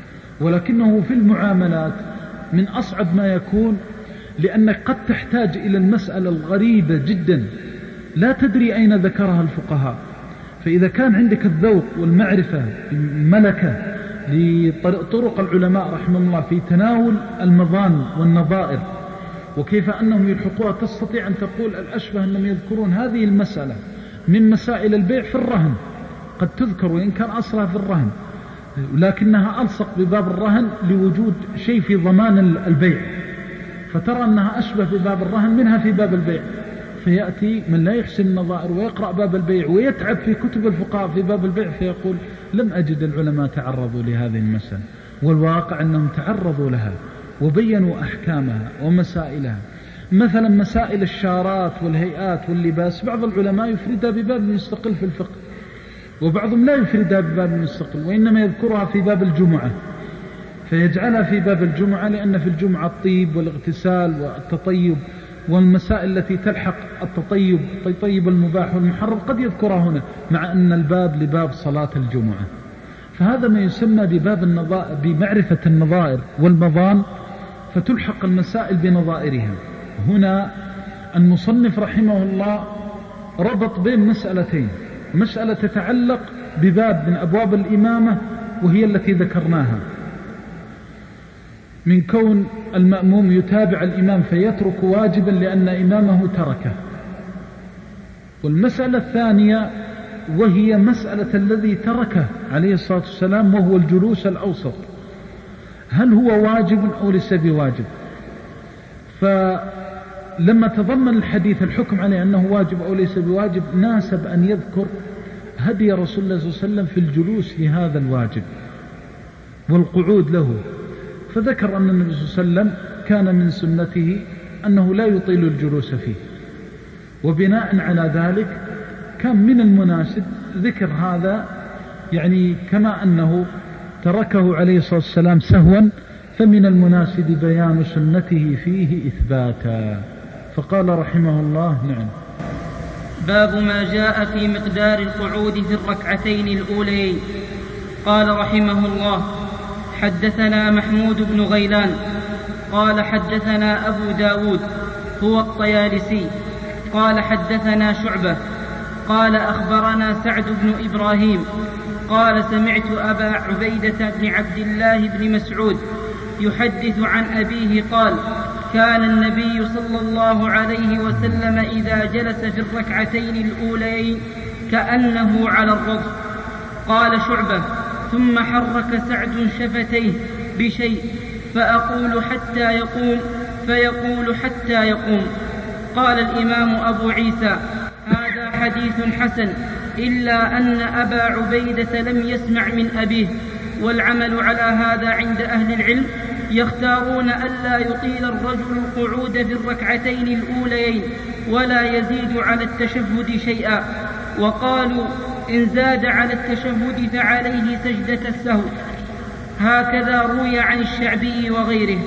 [SPEAKER 2] ولكنه في المعاملات من أصعب ما يكون، لأنك قد تحتاج إلى المسألة الغريبة جدا لا تدري أين ذكرها الفقهاء. فإذا كان عندك الذوق والمعرفة الملكة لطرق العلماء رحمه الله في تناول المضان والنظائر وكيف أنهم يلحقوها، تستطيع أن تقول الأشبه أنهم يذكرون هذه المسألة من مسائل البيع في الرهن، قد تذكر وإن كان أصلها في الرهن، لكنها ألصق بباب الرهن لوجود شيء في ضمان البيع، فترى أنها أشبه بباب الرهن منها في باب البيع. فيأتي من لا يحسن النظائر ويقرأ باب البيع ويتعب في كتب الفقهاء في باب البيع فيقول لم أجد العلماء تعرضوا لهذه المسألة، والواقع أنهم تعرضوا لها وبينوا أحكامها ومسائلها. مثلا مسائل الشارات والهيئات واللباس بعض العلماء يفردها بباب مستقل في الفقه، وبعضهم لا يفردها بباب مستقل وإنما يذكرها في باب الجمعة، فيجعلها في باب الجمعة لأن في الجمعة الطيب والاغتسال والتطيب والمسائل التي تلحق التطيب المباح والمحرم قد يذكرها هنا، مع أن الباب لباب صلاة الجمعة. فهذا ما يسمى بمعرفة النظائر والمضان، فتلحق المسائل بنظائرها. هنا المصنف رحمه الله ربط بين مسألتين، مسألة تتعلق بباب من أبواب الإمامة وهي التي ذكرناها من كون المأموم يتابع الإمام فيترك واجبا لأن إمامه تركه، والمسألة الثانية وهي مسألة الذي تركه عليه الصلاة والسلام وهو الجلوس الأوسط، هل هو واجب أو ليس بواجب؟ فلما تضمن الحديث الحكم عليه أنه واجب أو ليس بواجب ناسب أن يذكر هدي رسول الله صلى الله عليه وسلم في الجلوس لهذا الواجب والقعود له. فذكر أن النبي صلى الله عليه وسلم كان من سنته أنه لا يطيل الجلوس فيه، وبناء على ذلك كان من المناسب ذكر هذا، يعني كما أنه تركه عليه الصلاة والسلام سهوا فمن المناسب بيان سنته فيه إثباتا. فقال رحمه الله: نعم.
[SPEAKER 1] باب ما جاء في مقدار القعود في الركعتين الأوليين. قال رحمه الله: حدثنا محمود بن غيلان قال حدثنا أبو داود هو الطيالسي قال حدثنا شعبة قال أخبرنا سعد بن إبراهيم قال سمعت أبا عبيدة بن عبد الله بن مسعود يحدث عن أبيه قال: كان النبي صلى الله عليه وسلم إذا جلس في الركعتين الأوليين كأنه على الرضف. قال شعبة: ثم حرك سعد شفتيه بشيء فأقول حتى يقوم فيقول حتى يقوم. قال الإمام أبو عيسى: هذا حديث حسن، إلا أن أبا عبيدة لم يسمع من أبيه، والعمل على هذا عند أهل العلم، يختارون ألا يطيل الرجل القعود في الركعتين الأوليين ولا يزيد على التشهد شيئا، وقالوا إن زاد على التشهد فعليه سجدة السهو. هكذا روي عن الشعبي وغيره.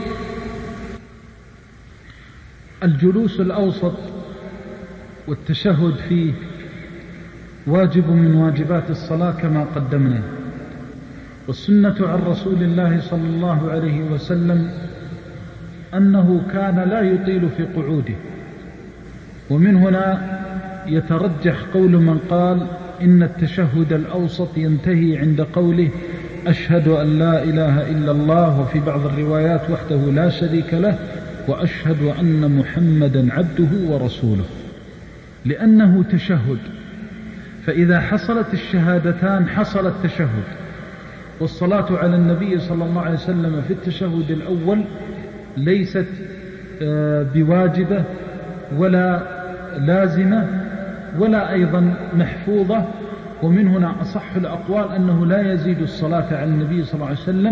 [SPEAKER 2] الجلوس الأوسط والتشهد فيه واجب من واجبات الصلاة كما قدمنا، والسنة عن رسول الله صلى الله عليه وسلم أنه كان لا يطيل في قعوده. ومن هنا يترجح قول من قال إن التشهد الأوسط ينتهي عند قوله أشهد أن لا إله إلا الله، وفي بعض الروايات وحده لا شريك له، وأشهد أن محمدا عبده ورسوله، لأنه تشهد. فإذا حصلت الشهادتان حصل التشهد. والصلاة على النبي صلى الله عليه وسلم في التشهد الأول ليست بواجبة ولا لازمة ولا أيضا محفوظة. ومن هنا أصح الأقوال أنه لا يزيد الصلاة على النبي صلى الله عليه وسلم،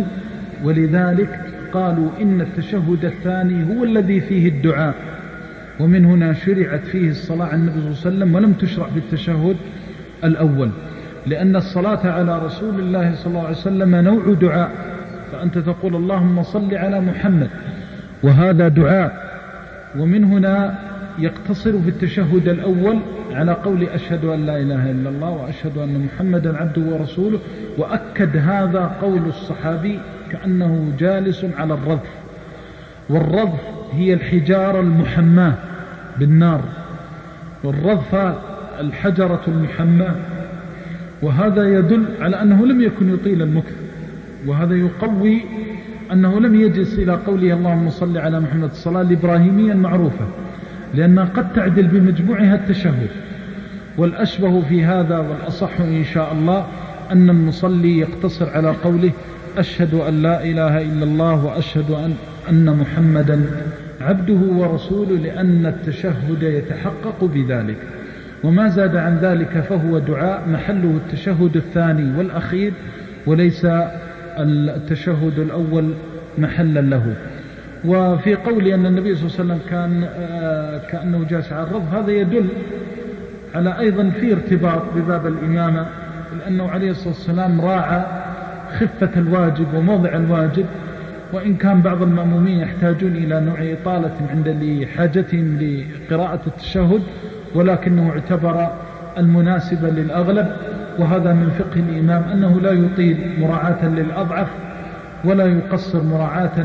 [SPEAKER 2] ولذلك قالوا إن التشهد الثاني هو الذي فيه الدعاء، ومن هنا شرعت فيه الصلاة على النبي صلى الله عليه وسلم ولم تشرع في التشهد الأول، لأن الصلاة على رسول الله صلى الله عليه وسلم نوع دعاء، فأنت تقول اللهم صل على محمد وهذا دعاء. ومن هنا يقتصر في التشهد الأول على قول أشهد أن لا إله إلا الله وأشهد أن محمدا عبده ورسوله، وأكد هذا قول الصحابي كأنه جالس على الرذف، والرذف هي الحجارة المحماة بالنار، والرذف الحجرة المحماة، وهذا يدل على أنه لم يكن يطيل المكث، وهذا يقوي أنه لم يجلس إلى قوله اللهم صل على محمد الصلاة الإبراهيمية المعروفة، لأنها قد تعدل بمجموعها التشهد. والأشبه في هذا والأصح إن شاء الله أن المصلي يقتصر على قوله أشهد أن لا إله إلا الله وأشهد أن محمدا عبده ورسوله، لأن التشهد يتحقق بذلك. وما زاد عن ذلك فهو دعاء محله التشهد الثاني والأخير، وليس التشهد الأول محلا له. وفي قول أن النبي صلى الله عليه وسلم كان كأنه جالس على الرذف، هذا يدل على أيضا في ارتباط بباب الإمامة، لأنه عليه الصلاة والسلام راعى خفة الواجب وموضع الواجب، وإن كان بعض المأمومين يحتاجون إلى نوع إطالة عند لحاجتهم لقراءة التشهد، ولكنه اعتبر المناسبة للأغلب. وهذا من فقه الإمام أنه لا يطيل مراعاة للأضعف ولا يقصر مراعاة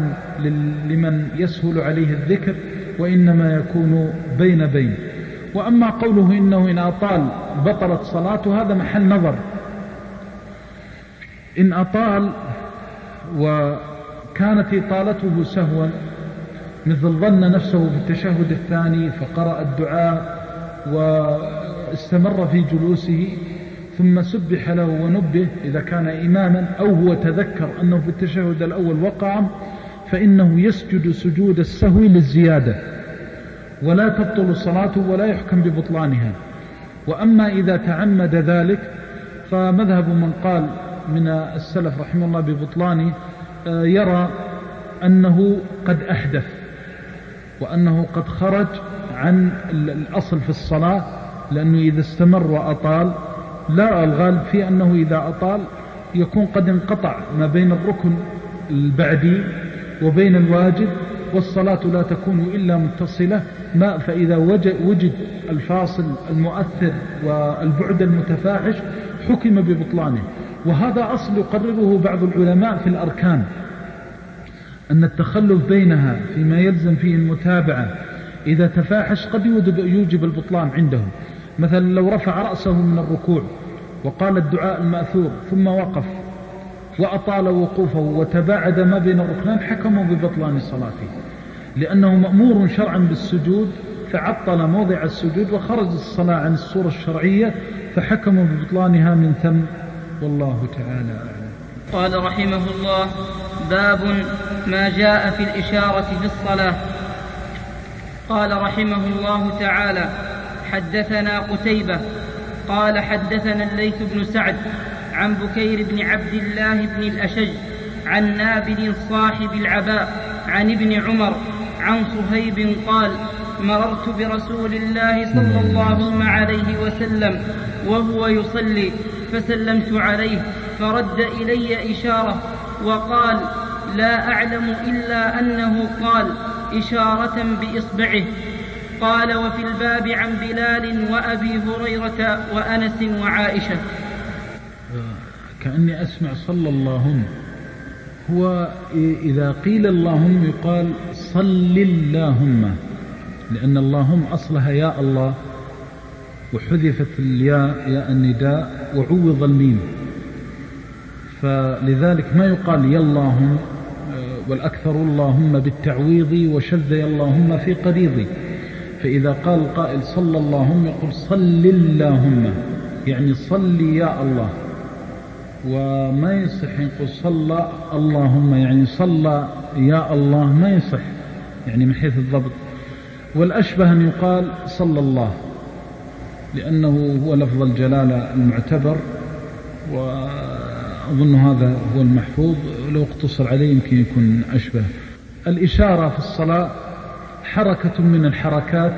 [SPEAKER 2] لمن يسهل عليه الذكر، وإنما يكون بين بين. وأما قوله إنه إن أطال بطلت صلاته هذا محل نظر. إن أطال وكانت إطالته سهوا، مثل ظن نفسه في التشهد الثاني فقرأ الدعاء واستمر في جلوسه ثم سبح له ونبه إذا كان إماما، أو هو تذكر أنه في التشهد الأول وقع، فإنه يسجد سجود السهو للزيادة ولا تبطل صلاته ولا يحكم ببطلانها. وأما إذا تعمد ذلك فمذهب من قال من السلف رحمه الله ببطلانه يرى أنه قد أحدث، وأنه قد خرج عن الأصل في الصلاة، لأنه إذا استمر وأطال، لا، الغالب في أنه إذا أطال يكون قد انقطع ما بين الركن البعدي وبين الواجب، والصلاة لا تكون إلا متصلة، فإذا وجد الفاصل المؤثر والبعد المتفاحش حكم ببطلانه. وهذا أصل يقرره بعض العلماء في الأركان، أن التخلف بينها فيما يلزم فيه المتابعة إذا تفاحش قد يوجب البطلان عندهم. مثلا لو رفع رأسه من الركوع وقال الدعاء المأثور ثم وقف وأطال وقوفه وتباعد ما بين الركنان، حكموا ببطلان صلاته، لأنه مأمور شرعا بالسجود فعطل موضع السجود وخرج الصلاة عن الصورة الشرعية، فحكموا ببطلانها من ثم، والله تعالى أعلم.
[SPEAKER 1] قال رحمه الله: باب ما جاء في الإشارة في الصلاة. قال رحمه الله تعالى: حدثنا قتيبة قال حدثنا الليث بن سعد عن بكير بن عبد الله بن الأشج عن نابل صاحب العباء عن ابن عمر عن صهيب قال: مررت برسول الله صلى الله عليه وسلم وهو يصلي فسلمت عليه فرد إلي إشارة وقال: لا أعلم إلا أنه قال إشارة بإصبعه. قال: وفي الباب عن بلال وأبي هريرة وأنس وعائشة.
[SPEAKER 2] كأني أسمع صلى اللهم. هو إذا قيل اللهم يقال صل اللهم، لأن اللهم أصلها يا الله، وحذفت الياء ياء النداء وعوض الميم، فلذلك ما يقال يا اللهم، والأكثر اللهم بالتعويض وشذ يا اللهم في قريضي. فإذا قال القائل صلى اللهم يقول صل اللهم، يعني صلي يا الله، وما يصح نقول صلى اللهم، يعني صلى يا الله ما يصح يعني من حيث الضبط. والأشبه أن يقال صلى الله، لأنه هو لفظ الجلالة المعتبر، وأظن هذا هو المحفوظ، لو اقتصر عليه يمكن يكون أشبه. الإشارة في الصلاة حركة من الحركات،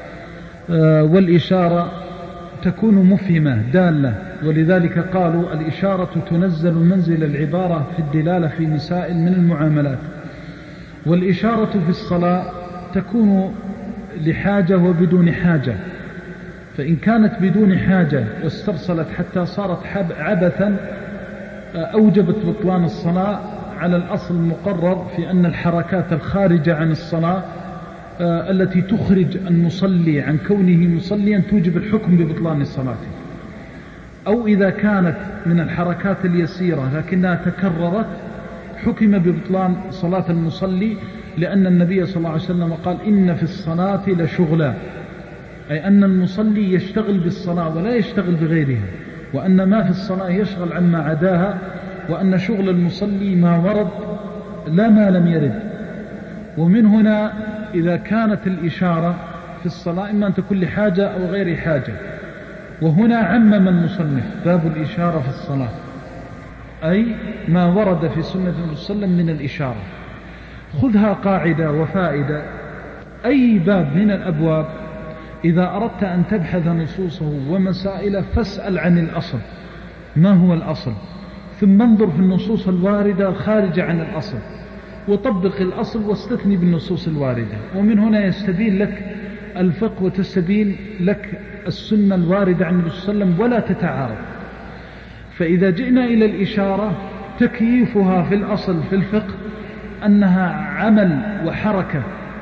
[SPEAKER 2] والإشارة تكون مفهمة دالة، ولذلك قالوا الإشارة تنزل منزل العبارة في الدلالة في مسائل من المعاملات. والإشارة في الصلاة تكون لحاجة وبدون حاجة، فإن كانت بدون حاجة واسترسلت حتى صارت عبثا أوجبت بطلان الصلاة على الأصل المقرر في أن الحركات الخارجة عن الصلاة التي تخرج المصلي عن كونه مصليا توجب الحكم ببطلان صلاته. أو إذا كانت من الحركات اليسيرة لكنها تكررت حكم ببطلان صلاة المصلي، لأن النبي صلى الله عليه وسلم قال إن في الصلاة لشغلا، أي أن المصلي يشتغل بالصلاة ولا يشتغل بغيرها، وأن ما في الصلاة يشغل عما عداها، وأن شغل المصلي ما ورد لا ما لم يرد. ومن هنا إذا كانت الإشارة في الصلاة إما أن تكون لحاجة أو غير حاجة، وهنا عمم المصنف باب الإشارة في الصلاة، أي ما ورد في سنة النبي صلى الله عليه وسلم من الإشارة. خذها قاعدة وفائدة: أي باب من الأبواب إذا أردت أن تبحث نصوصه ومسائله فاسأل عن الأصل، ما هو الأصل، ثم انظر في النصوص الواردة الخارجة عن الأصل، وطبق الأصل واستثني بالنصوص الواردة. ومن هنا يستبين لك الفقه وتستبين لك السنة الواردة عن النبي صلى الله عليه وسلم ولا تتعارض. فإذا جئنا إلى الإشارة تكييفها في الأصل في الفقه أنها عمل وحركة،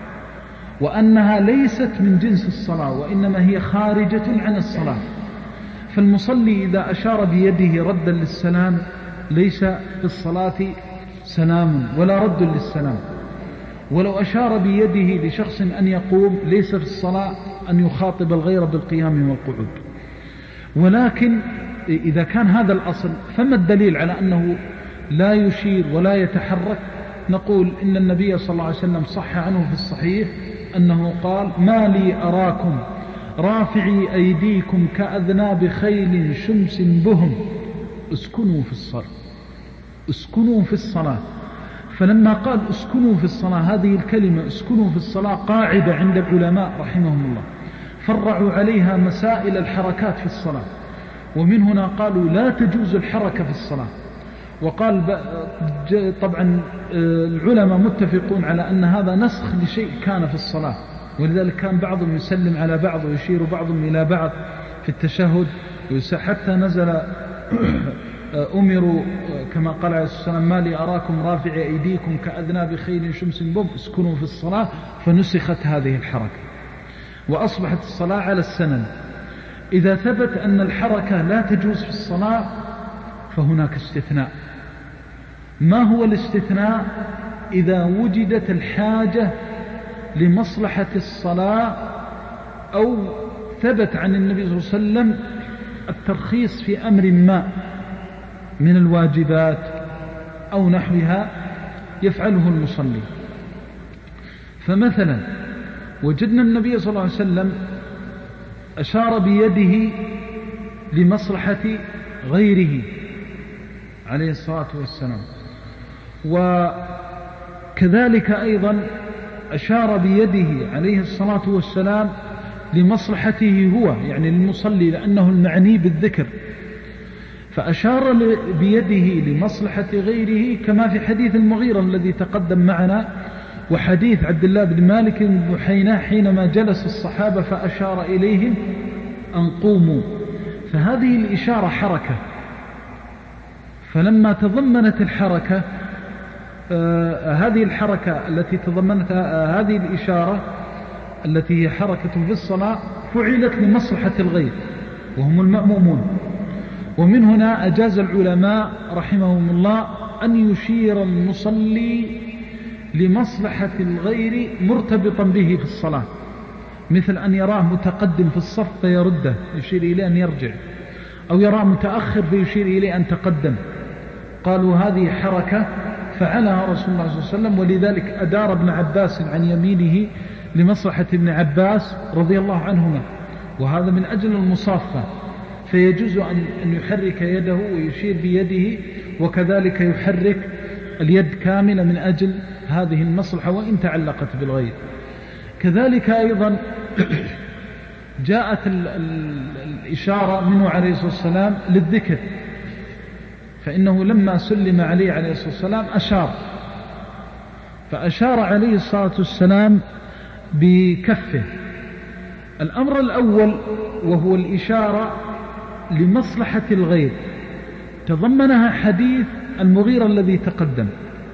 [SPEAKER 2] وأنها ليست من جنس الصلاة، وإنما هي خارجة عن الصلاة. فالمصلي إذا أشار بيده ردا للسلام ليس في الصلاة سلام ولا رد للسلام، ولو أشار بيده لشخص أن يقوم ليس في الصلاة أن يخاطب الغير بالقيام والقعود. ولكن إذا كان هذا الأصل فما الدليل على أنه لا يشير ولا يتحرك؟ نقول إن النبي صلى الله عليه وسلم صح عنه في الصحيح أنه قال: ما لي أراكم رافعي أيديكم كأذناب خيل شمس بهم، اسكنوا في الصلاة، اسكنوا في الصلاة. فلما قال اسكنوا في الصلاة، هذه الكلمة اسكنوا في الصلاة قاعدة عند العلماء رحمهم الله، فرعوا عليها مسائل الحركات في الصلاة، ومن هنا قالوا لا تجوز الحركة في الصلاة. وقال طبعا العلماء متفقون على أن هذا نسخ لشيء كان في الصلاة، ولذلك كان بعضهم يسلم على بعض ويشير بعضهم إلى بعض في التشهد، حتى نزل أمروا كما قال عليه الصلاة والسلام: ما لي أراكم رافع أيديكم كأذناب خيل شمس بهم، اسكنوا في الصلاة. فنسخت هذه الحركة وأصبحت الصلاة على السنن. إذا ثبت أن الحركة لا تجوز في الصلاة فهناك استثناء. ما هو الاستثناء؟ إذا وجدت الحاجة لمصلحة الصلاة، أو ثبت عن النبي صلى الله عليه وسلم الترخيص في أمر ما من الواجبات أو نحوها يفعله المصلي. فمثلا وجدنا النبي صلى الله عليه وسلم أشار بيده لمصلحة غيره عليه الصلاة والسلام، وكذلك أيضا أشار بيده عليه الصلاة والسلام لمصلحته هو، يعني للمصلي، لأنه المعني بالذكر، فأشار بيده لمصلحة غيره، كما في حديث المغيرة الذي تقدم معنا، وحديث عبد الله بن مالك بن بحينة حينما جلس الصحابة فأشار إليهم أن قوموا. فهذه الإشارة حركة، فلما تضمنت الحركة هذه الحركة التي تضمنتها هذه الإشارة التي هي حركة في الصلاة فعلت لمصلحة الغير وهم المأمومون. ومن هنا أجاز العلماء رحمهم الله أن يشير المصلي لمصلحة الغير مرتبطا به في الصلاة، مثل أن يراه متقدم في الصف فيرده، يشير إليه أن يرجع، أو يرى متأخر فيشير إليه أن تقدم. قالوا هذه حركة فعلها رسول الله صلى الله عليه وسلم، ولذلك أدار ابن عباس عن يمينه لمصلحة ابن عباس رضي الله عنهما، وهذا من أجل المصافة، فيجوز أن يحرك يده ويشير بيده، وكذلك يحرك اليد كاملة من أجل هذه المصلحة وإن تعلقت بالغير. كذلك أيضا جاءت الإشارة منه عليه الصلاة والسلام للذكر، فإنه لما سلم عليه الصلاة والسلام فأشار عليه الصلاة والسلام بكفه. الأمر الأول وهو الإشارة لمصلحة الغير تضمنها حديث المغيرة الذي تقدم،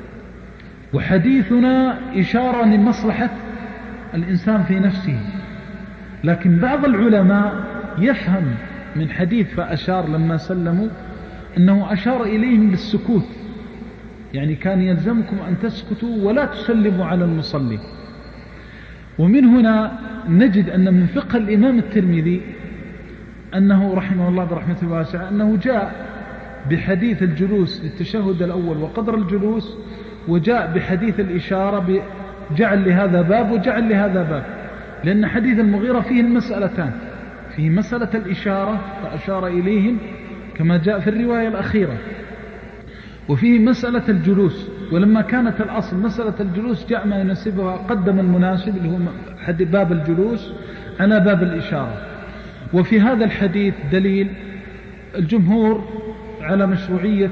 [SPEAKER 2] وحديثنا إشارة لمصلحة الإنسان في نفسه. لكن بعض العلماء يفهم من حديث فأشار لما سلموا أنه أشار إليهم بالسكوت، يعني كان يلزمكم أن تسكتوا ولا تسلموا على المصلي. ومن هنا نجد أن من فقه الإمام الترمذي أنه رحمه الله برحمة واسعة أنه جاء بحديث الجلوس للتشهد الأول وقدر الجلوس، وجاء بحديث الإشارة جعل لهذا باب وجعل لهذا باب، لأن حديث المغيرة فيه المسألتان، فيه مسألة الإشارة فأشار إليهم كما جاء في الرواية الأخيرة، وفيه مسألة الجلوس. ولما كانت الأصل مسألة الجلوس جاء ما يناسبها، قدم المناسب اللي هو باب الجلوس على باب الإشارة. وفي هذا الحديث دليل الجمهور على مشروعية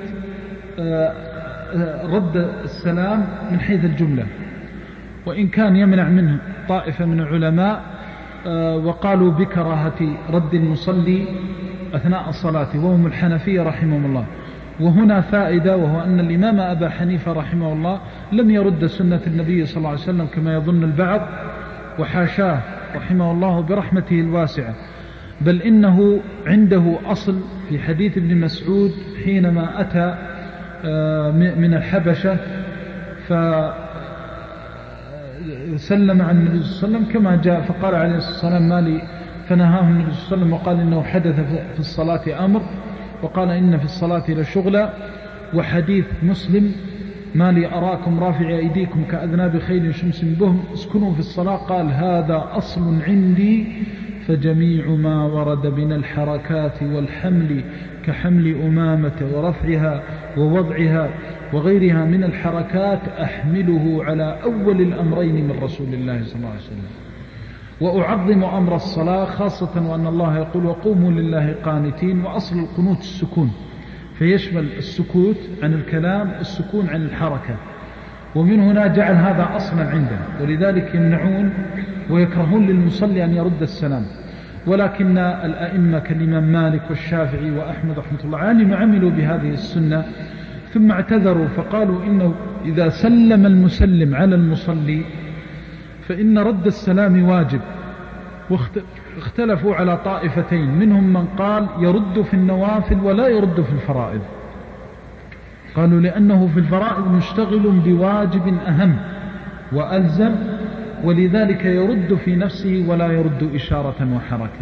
[SPEAKER 2] رد السلام من حيث الجملة، وإن كان يمنع منه طائفة من العلماء وقالوا بكراهة رد المصلي أثناء الصلاة، وهم الحنفية رحمهم الله. وهنا فائدة، وهو أن الإمام أبا حنيفة رحمه الله لم يرد سنة النبي صلى الله عليه وسلم كما يظن البعض، وحاشاه رحمه الله برحمته الواسعة، بل إنه عنده أصل في حديث ابن مسعود حينما أتى من الحبشة فسلم عن النبي صلى الله عليه وسلم كما جاء، فقال عليه الصلاة والسلام ما لي، فنهاه النبي صلى الله عليه وسلم وقال إنه حدث في الصلاة أمر، وقال إن في الصلاة لشغلا. وحديث مسلم ما لي أراكم رافع أيديكم كأذناب خيل شمس بهم اسكنوا في الصلاة، قال هذا أصل عندي، فجميع ما ورد من الحركات والحمل كحمل أمامة ورفعها ووضعها وغيرها من الحركات أحمله على أول الأمرين من رسول الله صلى الله عليه وسلم. وأعظم أمر الصلاة، خاصة وأن الله يقول وقوموا لله قانتين، وأصل القنوت السكون، فيشمل السكوت عن الكلام، السكون عن الحركة، ومن هنا جعل هذا أصلا عندنا، ولذلك يمنعون ويكرهون للمصلي أن يرد السلام. ولكن الأئمة كالإمام مالك والشافعي وأحمد رحمة الله عليهم عملوا بهذه السنة، ثم اعتذروا فقالوا إنه إذا سلم المسلم على المصلي فإن رد السلام واجب. واختلفوا على طائفتين، منهم من قال يرد في النوافل ولا يرد في الفرائض، قالوا لأنه في الفرائض مشتغل بواجب أهم وألزم، ولذلك يرد في نفسه ولا يرد إشارة وحركة.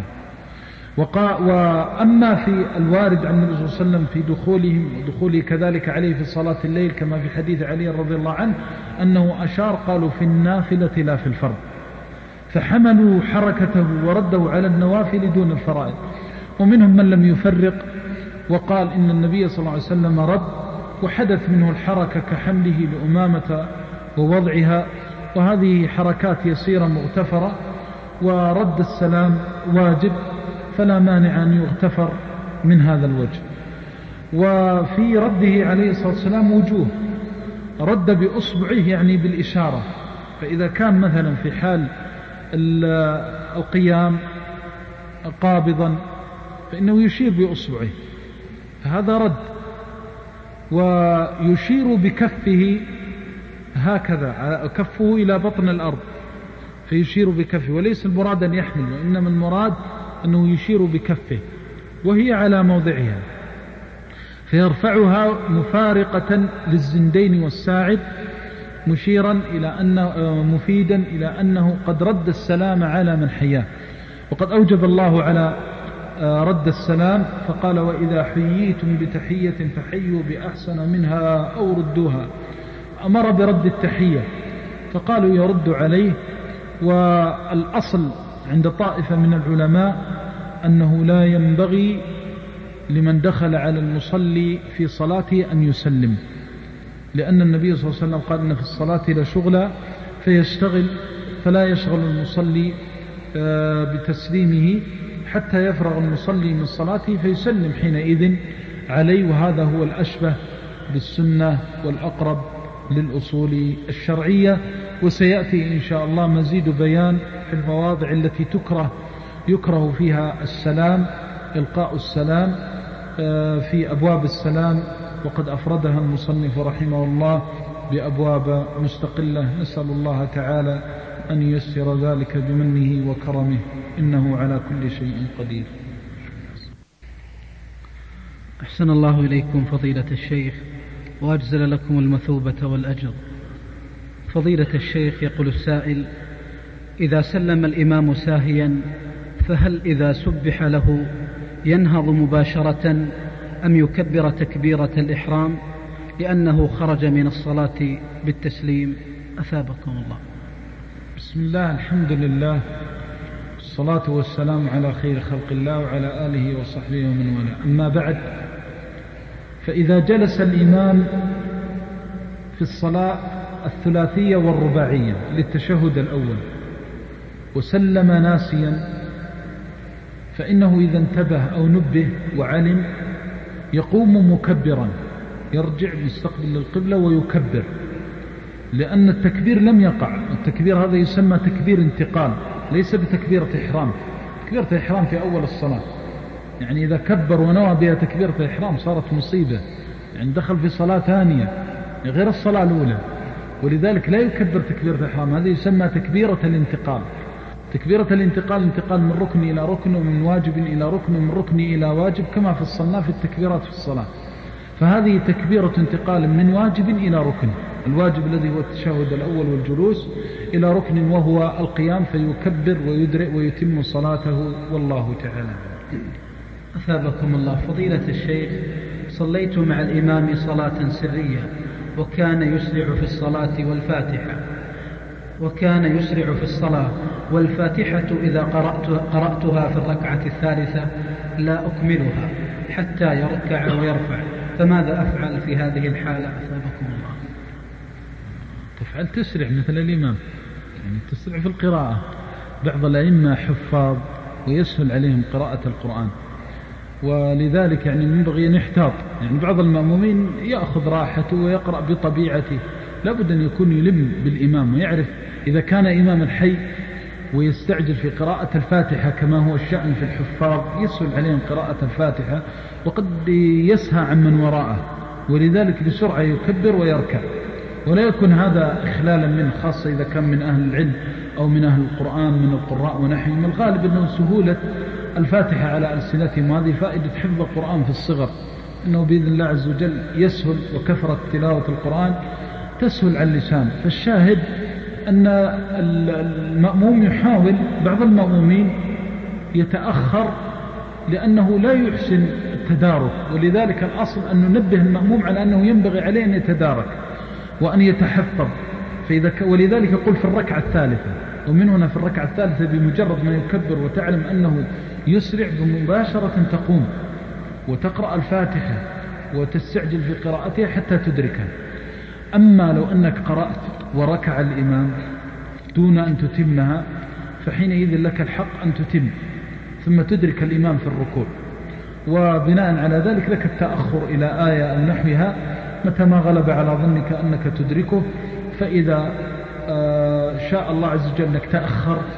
[SPEAKER 2] وأما في الوارد عن النبي صلى الله عليه وسلم في دخوله كذلك عليه في صلاة الليل كما في حديث علي رضي الله عنه أنه أشار، قالوا في النافلة لا في الفرض، فحملوا حركته ورده على النوافل دون الفرائض. ومنهم من لم يفرق وقال إن النبي صلى الله عليه وسلم رد وحدث منه الحركة كحمله لأمامة ووضعها، وهذه حركات يسيرة مغتفرة، ورد السلام واجب، فلا مانع أن يغتفر من هذا الوجه. وفي رده عليه الصلاة والسلام وجوه، رد بأصبعه يعني بالإشارة، فإذا كان مثلا في حال القيام قابضا فإنه يشير بأصبعه، فهذا رد. ويشير بكفه هكذا، كفه إلى بطن الأرض فيشير بكفه، وليس المراد أن يحمل، وإنما المراد أنه يشير بكفه وهي على موضعها، فيرفعها مفارقة للزندين والساعد، مشيرا إلى أنه مفيدا إلى أنه قد رد السلام على من حياه. وقد أوجب الله على رد السلام فقال وإذا حييتم بتحية فحيوا بأحسن منها أو ردوها. أمر برد التحية فقالوا يرد عليه. والأصل عند طائفة من العلماء أنه لا ينبغي لمن دخل على المصلي في صلاته أن يسلم، لأن النبي صلى الله عليه وسلم قال إن في الصلاة لشغلا فيشتغل، فلا يشغل المصلي بتسليمه حتى يفرغ المصلي من صلاته فيسلم حينئذ عليه، وهذا هو الأشبه بالسنة والأقرب للأصول الشرعية. وسيأتي إن شاء الله مزيد بيان في المواضع التي يكره فيها السلام، إلقاء السلام في أبواب السلام، وقد أفردها المصنف رحمه الله بأبواب مستقلة. نسأل الله تعالى أن ييسر ذلك بمنه وكرمه، إنه على كل شيء قدير.
[SPEAKER 1] أحسن الله إليكم فضيلة الشيخ وأجزل لكم المثوبة والأجر. فضيلة الشيخ، يقول السائل: إذا سلم الإمام ساهيا فهل إذا سبح له ينهض مباشرة أم يكبر تكبيرة الإحرام لأنه خرج من الصلاة بالتسليم؟ أثابكم الله.
[SPEAKER 2] بسم الله، الحمد لله، الصلاة والسلام على خير خلق الله وعلى آله وصحبه ومن والاه. أما بعد، فإذا جلس الإمام في الصلاة الثلاثية والرباعية للتشهد الأول وسلم ناسيا، فإنه إذا انتبه أو نبه وعلم يقوم مكبرا، يرجع مستقبل للقبلة ويكبر، لأن التكبير لم يقع. التكبير هذا يسمى تكبير انتقال، ليس بتكبيرة إحرام. تكبيرة إحرام في أول الصلاة، يعني إذا كبر ونوى بها تكبيرة إحرام صارت مصيبة، يعني دخل في صلاة ثانية غير الصلاة الأولى، ولذلك لا يكبر تكبيرة إحرام. هذا يسمى تكبيرة الانتقال. تكبيرة الانتقال انتقال من ركن إلى ركن، ومن واجب إلى ركن، ومن ركن إلى واجب، كما فصلنا في التكبيرات في الصلاة. فهذه تكبيرة انتقال من واجب إلى ركن، الواجب الذي هو التشهد الأول والجلوس، إلى ركن وهو القيام، فيكبر ويدرئ ويتم صلاته، والله تعالى.
[SPEAKER 1] أثابكم الله. فضيلة الشيخ، صليت مع الإمام صلاة سرية وكان يسرع في الصلاة والفاتحة إذا قرأتها في الركعة الثالثة لا أكملها حتى يركع ويرفع، فماذا أفعل في هذه الحالة؟ أثابكم الله.
[SPEAKER 2] تفعل تسرع مثل الإمام، يعني تسرع في القراءة. بعض الأئمة حفاظ ويسهل عليهم قراءة القرآن، ولذلك يعني ينبغي أن يحتاط. يعني بعض المأمومين يأخذ راحته ويقرأ بطبيعته، لابد أن يكون يلم بالإمام ويعرف إذا كان إمام الحي ويستعجل في قراءة الفاتحة كما هو الشأن في الحفاظ، يسهل عليهم قراءة الفاتحة وقد يسهى عن من وراءه، ولذلك بسرعة يكبر ويركع، ولا يكون هذا إخلالا منه، خاصة إذا كان من أهل العلم أو من أهل القرآن من القراء ونحوهم. الغالب أنه سهولة الفاتحة على ألسنتهم، وهذه فائدة حفظ القرآن في الصغر، أنه بإذن الله عز وجل يسهل، وكثرة تلاوة القرآن تسهل على اللسان. فالشاهد أن المأموم يحاول، بعض المأمومين يتأخر لأنه لا يحسن التدارك، ولذلك الأصل أن ننبه المأموم على أنه ينبغي عليه أن يتدارك وأن يتحفظ. ولذلك يقول في الركعة الثالثة، ومن هنا في الركعة الثالثة بمجرد ما يكبر وتعلم أنه يسرع بمباشرة تقوم وتقرأ الفاتحة وتستعجل في قراءتها حتى تدركها. أما لو أنك قرأت وركع الإمام دون أن تتمها، فحينئذ لك الحق أن تتم ثم تدرك الإمام في الركوع، وبناء على ذلك لك التأخر إلى آية أو نحوها متى ما غلب على ظنك أنك تدركه. فإذا شاء الله عز وجل أنك تأخرت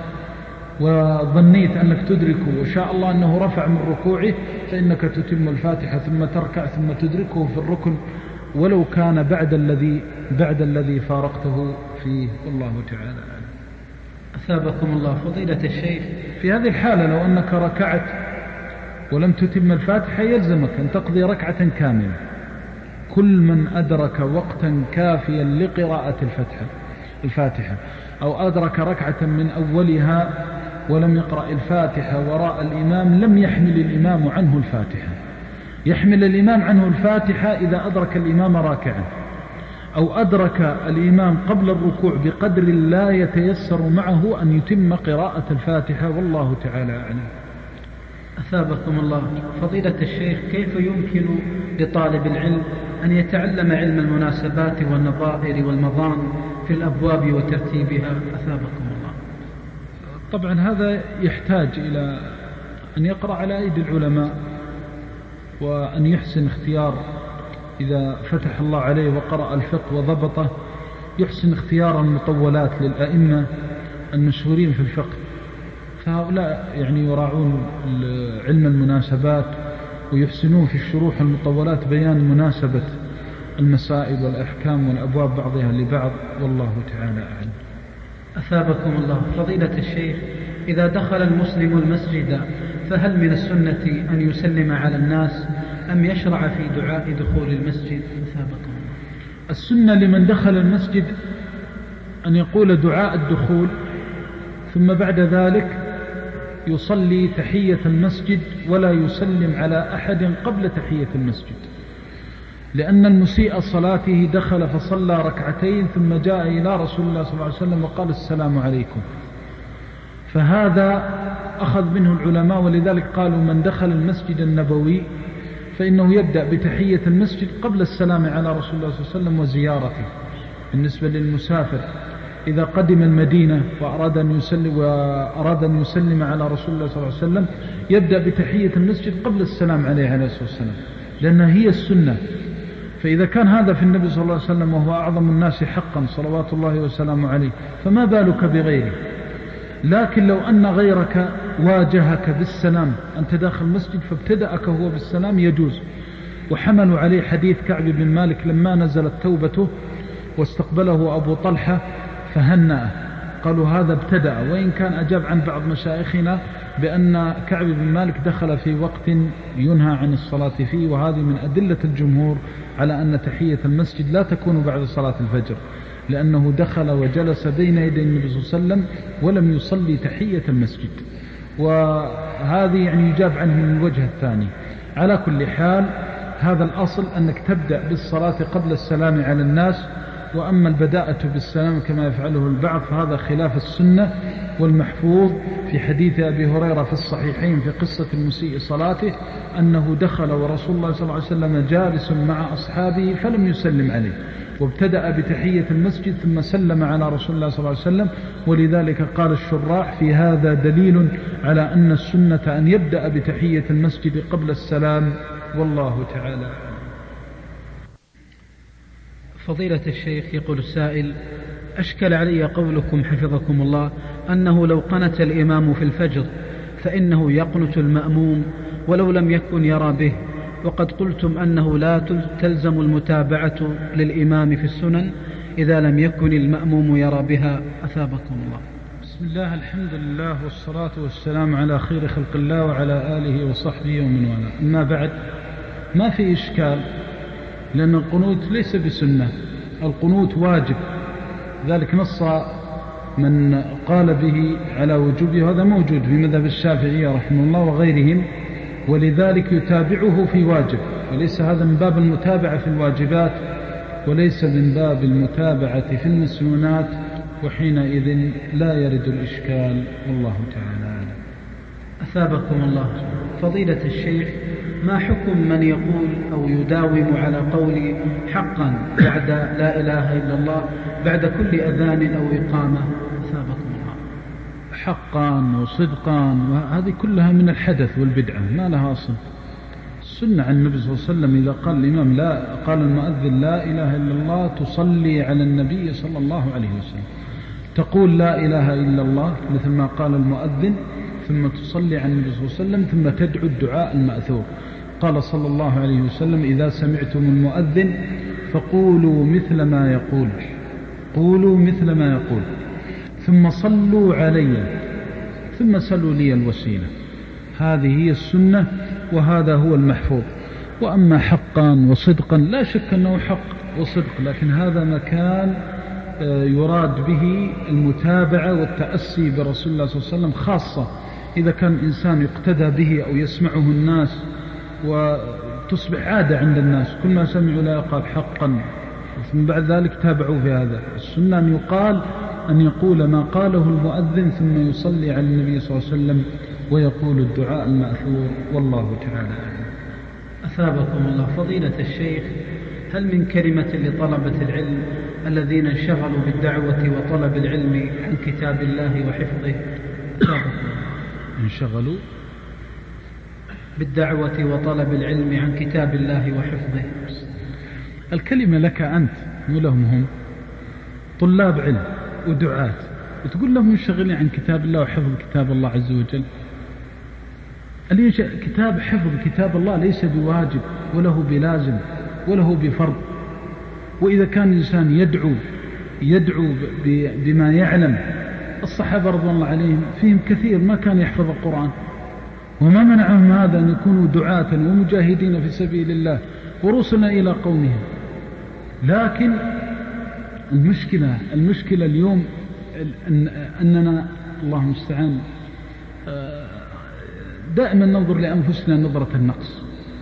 [SPEAKER 2] وظنيت أنك تدركه وشاء الله أنه رفع من ركوعه، فإنك تتم الفاتحة ثم تركع ثم تدركه في الركن، ولو كان بعد الذي فارقته فيه، والله تعالى أعلم.
[SPEAKER 1] أثابكم الله. فضيلة الشيخ،
[SPEAKER 2] في هذه الحالة لو أنك ركعت ولم تتم الفاتحة يلزمك أن تقضي ركعة كاملة. كل من أدرك وقتا كافيا لقراءة الفاتحة أو أدرك ركعة من أولها ولم يقرأ الفاتحة وراء الإمام لم يحمل الإمام عنه الفاتحة. يحمل الإمام عنه الفاتحة إذا أدرك الإمام راكعا، أو أدرك الإمام قبل الركوع بقدر لا يتيسر معه أن يتم قراءة الفاتحة، والله تعالى أعلم.
[SPEAKER 3] أثابكم الله. فضيلة الشيخ، كيف يمكن لطالب العلم أن يتعلم علم المناسبات والنظائر والمظان في الأبواب وترتيبها؟ أثابكم الله.
[SPEAKER 2] طبعا هذا يحتاج إلى أن يقرأ على أيدي العلماء، وأن يحسن اختيار، إذا فتح الله عليه وقرأ الفقه وضبطه يحسن اختيار المطولات للأئمة المشهورين في الفقه، فهؤلاء يعني يراعون علم المناسبات ويحسنون في الشروح المطولات بيان مناسبة المسائل والأحكام والأبواب بعضها لبعض، والله تعالى أعلم.
[SPEAKER 3] أثابكم الله. فضيلة الشيخ، إذا دخل المسلم المسجد فهل من السنة أن يسلم على الناس أم يشرع في دعاء دخول المسجد؟ أثابكم الله.
[SPEAKER 2] السنة لمن دخل المسجد أن يقول دعاء الدخول، ثم بعد ذلك يصلي تحية المسجد ولا يسلم على أحد قبل تحية المسجد، لأن المسيء صلاته دخل فصلى ركعتين ثم جاء إلى رسول الله صلى الله عليه وسلم وقال السلام عليكم، فهذا أخذ منه العلماء، ولذلك قالوا من دخل المسجد النبوي فإنه يبدأ بتحية المسجد قبل السلام على رسول الله صلى الله عليه وسلم وزيارته. بالنسبة للمسافر إذا قدم المدينة وأراد أن يسلم على رسول الله صلى الله عليه وسلم يبدأ بتحية المسجد قبل السلام عليه الصلاة والسلام، لأنها هي السنة. فإذا كان هذا في النبي صلى الله عليه وسلم وهو أعظم الناس حقا صلوات الله وسلامه عليه، فما بالك بغيره؟ لكن لو أن غيرك واجهك بالسلام أنت داخل المسجد فابتدأك هو بالسلام يجوز. وحملوا عليه حديث كعب بن مالك لما نزلت توبته واستقبله أبو طلحة فهنأه، قالوا هذا ابتدأ، وإن كان أجاب عن بعض مشايخنا بأن كعب بن مالك دخل في وقت ينهى عن الصلاة فيه، وهذه من أدلة الجمهور على أن تحية المسجد لا تكون بعد صلاة الفجر، لأنه دخل وجلس بين يدي النبي صلى الله عليه وسلم ولم يصلي تحية المسجد، وهذه يعني يجاب عنه من الوجه الثاني. على كل حال هذا الأصل أنك تبدأ بالصلاة قبل السلام على الناس، وأما البداءة بالسلام كما يفعله البعض فهذا خلاف السنة، والمحفوظ في حديث أبي هريرة في الصحيحين في قصة المسيء صلاته أنه دخل ورسول الله صلى الله عليه وسلم جالس مع أصحابه فلم يسلم عليه، وابتدأ بتحية المسجد ثم سلم على رسول الله صلى الله عليه وسلم. ولذلك قال الشراح في هذا دليل على أن السنة أن يبدأ بتحية المسجد قبل السلام، والله تعالى.
[SPEAKER 3] فضيلة الشيخ، يقول السائل: أشكل علي قولكم حفظكم الله أنه لو قنت الإمام في الفجر فإنه يقنت المأموم ولو لم يكن يرى به، وقد قلتم أنه لا تلزم المتابعة للإمام في السنن إذا لم يكن المأموم يرى بها. أثابكم الله.
[SPEAKER 2] بسم الله، الحمد لله والصلاة والسلام على خير خلق الله وعلى آله وصحبه ومن والاه. أما بعد، ما في إشكال، لأن القنوت ليس بسنة، القنوت واجب، ذلك نص من قال به على وجوبه، هذا موجود في مذهب الشافعية رحمه الله وغيرهم، ولذلك يتابعه في واجب، وليس هذا من باب المتابعة في الواجبات وليس من باب المتابعة في المسنونات، وحينئذ لا يرد الإشكال، والله تعالى أعلم.
[SPEAKER 3] أثابكم الله. فضيلة الشيخ، ما حكم من يقول أو يداوم على قول حقا بعد لا إله إلا الله بعد كل أذان أو إقامة؟ أثابكم الله.
[SPEAKER 2] حقا وصدقا وهذه كلها من الحدث والبدعة، ما لها أصل. السنة عن النبي صلى الله عليه وسلم إذا قال الإمام لا، قال المؤذن لا إله إلا الله، تصلي على النبي صلى الله عليه وسلم، تقول لا إله إلا الله مثل ما قال المؤذن، ثم تصلي على النبي صلى الله عليه وسلم، ثم تدعو الدعاء المأثور. قال صلى الله عليه وسلم: إذا سمعتم المؤذن فقولوا مثل ما يقول، قولوا مثل ما يقول، ثم صلوا علي، ثم سلوا لي الوسيلة. هذه هي السنة وهذا هو المحفوظ. وأما حقا وصدقا، لا شك أنه حق وصدق، لكن هذا مكان يراد به المتابعة والتأسي برسول الله صلى الله عليه وسلم، خاصة إذا كان الإنسان يقتدى به أو يسمعه الناس وتصبح عادة عند الناس، كل ما سمعوا لا يقال حقا ثم بعد ذلك تابعوا في هذا. السنة أن يقول ما قاله المؤذن ثم يصلي على النبي صلى الله عليه وسلم ويقول الدعاء المأثور، والله تعالى أعلم.
[SPEAKER 3] أثابكم الله. فضيلة الشيخ، هل من كلمة لطلبة العلم الذين انشغلوا بالدعوة وطلب العلم عن كتاب الله وحفظه،
[SPEAKER 2] انشغلوا
[SPEAKER 3] بالدعوة وطلب العلم عن كتاب الله وحفظه؟
[SPEAKER 2] الكلمة لك أنت مو لهم هم، طلاب علم ودعاة، وتقول لهم انشغلوا عن كتاب الله وحفظ كتاب الله عز وجل. كتاب حفظ كتاب الله ليس بواجب وله بلازم وله بفرض. وإذا كان الإنسان يدعو بما يعلم، الصحابة رضي الله عليهم فيهم كثير ما كان يحفظ القرآن، وما منعهم هذا أن يكونوا دعاة ومجاهدين في سبيل الله ورسلنا إلى قومهم. لكن المشكلة اليوم أننا الله المستعان دائما ننظر لأنفسنا نظرة النقص،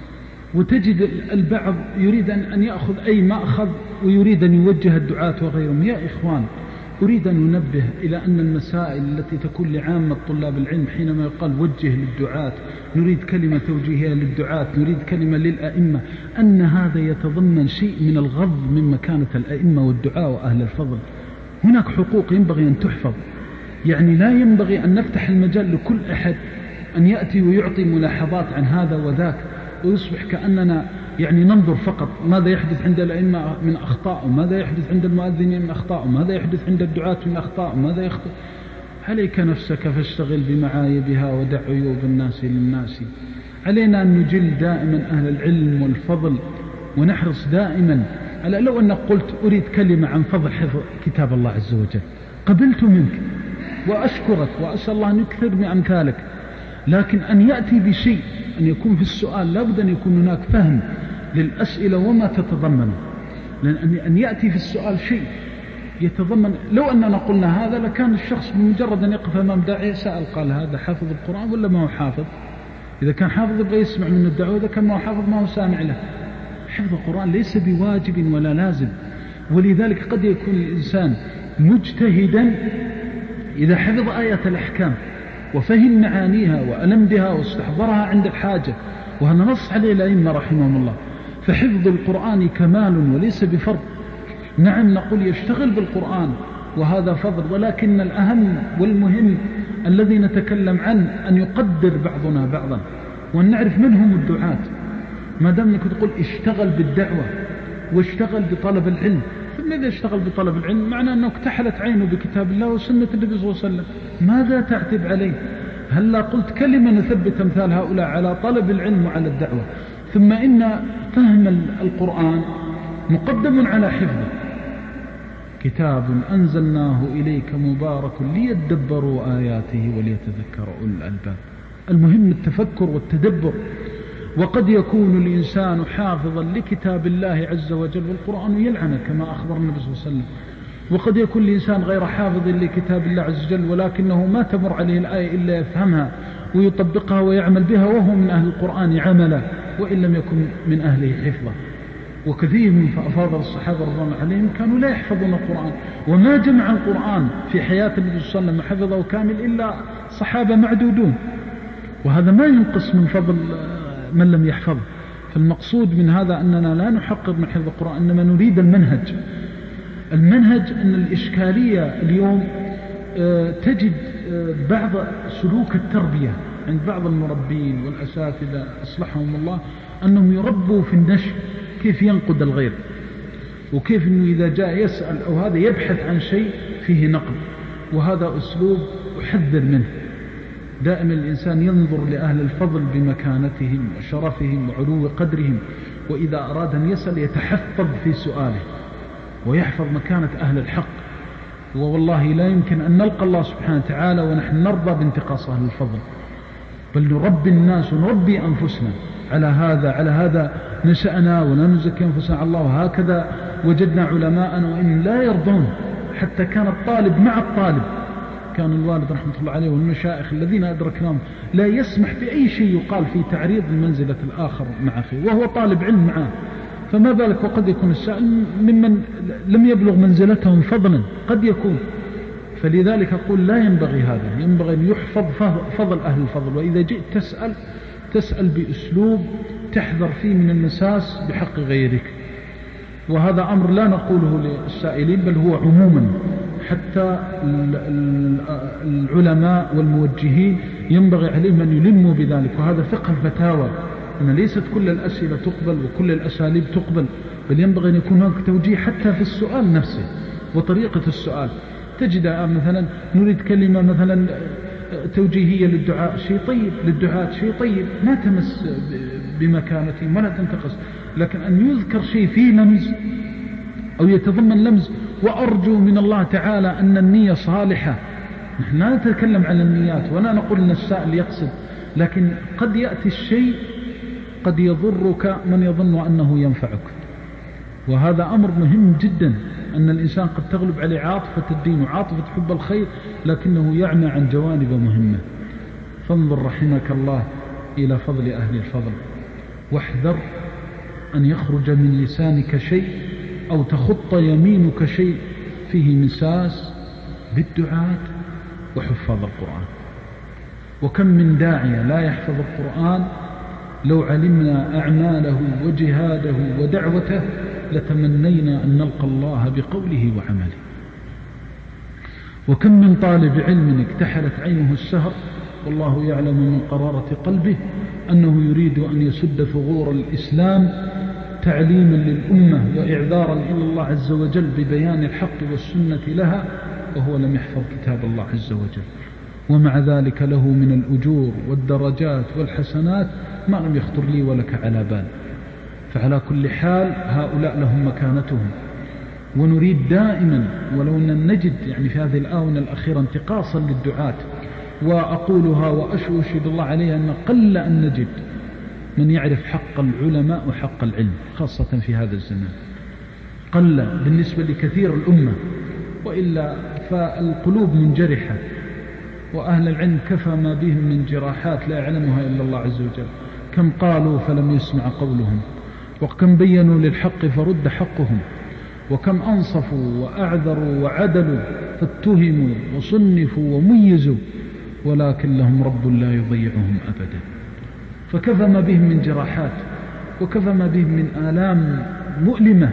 [SPEAKER 2] وتجد البعض يريد أن يأخذ أي مأخذ ويريد أن يوجه الدعاة وغيرهم. يا إخوان، أريد أن ننبه إلى أن المسائل التي تكون لعامة طلاب العلم حينما يقال وجه للدعاة، نريد كلمة توجيهية للدعاة، نريد كلمة للأئمة، أن هذا يتضمن شيء من الغض من مكانة الأئمة والدعاة وأهل الفضل. هناك حقوق ينبغي أن تحفظ، يعني لا ينبغي أن نفتح المجال لكل أحد أن يأتي ويعطي ملاحظات عن هذا وذاك، ويصبح كأننا يعني ننظر فقط ماذا يحدث عند الأئمة من أخطاء، وماذا يحدث عند المؤذنين من أخطاء، وماذا يحدث عند الدعاة من أخطاء، وماذا يخطئ. عليك نفسك فاشتغل بمعايبها ودع عيوب الناس للناس. علينا أن نجل دائما أهل العلم والفضل، ونحرص دائما على، لو أنك قلت أريد كلمة عن فضل حفظ كتاب الله عز وجل قبلت منك وأشكرك وأسأل الله أن يكثر من أمثالك، لكن أن يأتي بشيء، أن يكون في السؤال لابد أن يكون هناك فهم للأسئلة وما تتضمن، لأن أن يأتي في السؤال شيء يتضمن. لو أننا قلنا هذا لكان الشخص بمجرد أن يقف أمام داعية سأل قال هذا حافظ القرآن ولا ما هو حافظ؟ إذا كان حافظ يبغى يسمع من الدعوة، إذا كان ما هو حافظ ما هو سامع له. حفظ القرآن ليس بواجب ولا لازم، ولذلك قد يكون الإنسان مجتهدا إذا حفظ آية الأحكام وفهم معانيها وألم بها واستحضرها عند الحاجة، وهذا نص عليه الأئمة رحمهم الله. فحفظ القرآن كمال وليس بفرض. نعم نقول يشتغل بالقرآن وهذا فضل، ولكن الأهم والمهم الذي نتكلم عنه أن يقدر بعضنا بعضا، وأن نعرف من هم الدعاة. ما دام أنك تقول اشتغل بالدعوة واشتغل بطلب العلم، ثم إذا اشتغل بطلب العلم معنى أنه اكتحلت عينه بكتاب الله وسنة النبي صلى الله عليه وسلم، ماذا تعتب عليه؟ هلا قلت كلمة نثبت أمثال هؤلاء على طلب العلم وعلى الدعوة. ثم إن فهم القرآن مقدم على حفظه. كتاب أنزلناه إليك مبارك ليدبروا آياته وليتذكر أولو الألباب. المهم التفكر والتدبر. وقد يكون الإنسان حافظا لكتاب الله عز وجل والقرآن يلعنه كما أخبر النبي صلى الله عليه وسلم، وقد يكون الإنسان غير حافظ لكتاب الله عز وجل ولكنه ما تمر عليه الآية إلا يفهمها ويطبقها ويعمل بها وهو من أهل القرآن عملا وإن لم يكن من أهله حفظه. وكثير من أفاضل الصحابة رضي الله عليهم كانوا لا يحفظون القرآن، وما جمع القرآن في حياة النبي صلى الله عليه وسلم حفظه كامل إلا صحابة معدودون، وهذا ما ينقص من فضل من لم يحفظه. فالمقصود من هذا أننا لا نحقق من حفظ القرآن، إنما نريد المنهج. أن الإشكالية اليوم تجد بعض سلوك التربية عند بعض المربين والأساتذة أصلحهم الله أنهم يربوا في النشء كيف ينقد الغير، وكيف أنه إذا جاء يسأل أو هذا يبحث عن شيء فيه نقد، وهذا أسلوب أحذر منه. دائما الإنسان ينظر لأهل الفضل بمكانتهم وشرفهم وعلو قدرهم، وإذا أراد أن يسأل يتحفظ في سؤاله ويحفظ مكانة أهل الحق. والله لا يمكن أن نلقى الله سبحانه وتعالى ونحن نرضى بانتقاص أهل الفضل، بل نربي الناس ونربي أنفسنا على هذا نشأنا ولا نزكي أنفسنا على الله، وهكذا وجدنا علماءنا وإن لا يرضون حتى كان الطالب مع الطالب. كان الوالد رحمة الله عليه والمشايخ الذين أدركناهم لا يسمح بأي شيء يقال في تعريض منزلة الآخر مع أخيه وهو طالب علم معه، فما بالك وقد يكون السائل ممن لم يبلغ منزلتهم فضلا قد يكون. فلذلك أقول لا ينبغي هذا، ينبغي أن يحفظ فضل أهل الفضل، وإذا جئت تسأل بأسلوب تحذر فيه من المساس بحق غيرك. وهذا أمر لا نقوله للسائلين بل هو عموما، حتى العلماء والموجهين ينبغي عليهم أن يلموا بذلك. وهذا فقه الفتاوى، أن ليست كل الأسئلة تقبل وكل الأساليب تقبل، بل ينبغي أن يكون هناك توجيه حتى في السؤال نفسه وطريقة السؤال. تجد مثلا نريد كلمة مثلا توجيهية للدعاء شيء طيب، للدعاء شيء طيب ما تمس بمكانته ولا تنتقص، لكن أن يذكر شيء فيه لمز أو يتضمن لمز، وأرجو من الله تعالى أن النية صالحة. نحن لا نتكلم عن النيات ولا نقول أن السائل يقصد، لكن قد يأتي الشيء قد يضرك من يظن أنه ينفعك، وهذا أمر مهم جدا، أن الإنسان قد تغلب عليه عاطفة الدين وعاطفة حب الخير لكنه يعمى عن جوانب مهمة. فانظر رحمك الله إلى فضل أهل الفضل، واحذر أن يخرج من لسانك شيء أو تخط يمينك شيء فيه مساس بالدعاة وحفاظ القرآن. وكم من داعية لا يحفظ القرآن لو علمنا أعماله وجهاده ودعوته لتمنينا أن نلقى الله بقوله وعمله. وكم من طالب علم اكتحلت عينه السهر والله يعلم من قرارة قلبه أنه يريد أن يسد ثغور الإسلام تعليما للأمة وإعذارا إلى الله عز وجل ببيان الحق والسنة لها، وهو لم يحفظ كتاب الله عز وجل، ومع ذلك له من الأجور والدرجات والحسنات ما لم يخطر لي ولك على بال. فعلى كل حال هؤلاء لهم مكانتهم، ونريد دائما ولو أن نجد يعني في هذه الآونة الأخيرة انتقاصا للدعاة، وأقولها وأشهد الله عليها أن قل أن نجد من يعرف حق العلماء وحق العلم خاصة في هذا الزمان، قل بالنسبة لكثير الأمة، وإلا فالقلوب منجرحة، وأهل العلم كفى ما بهم من جراحات لا يعلمها إلا الله عز وجل. كم قالوا فلم يسمع قولهم، وكم بينوا للحق فرد حقهم، وكم أنصفوا وأعذروا وعدلوا فاتهموا وصنفوا وميزوا، ولكن لهم رب لا يضيعهم أبدا. فكفى ما بهم من جراحات، وكفى ما بهم من آلام مؤلمة،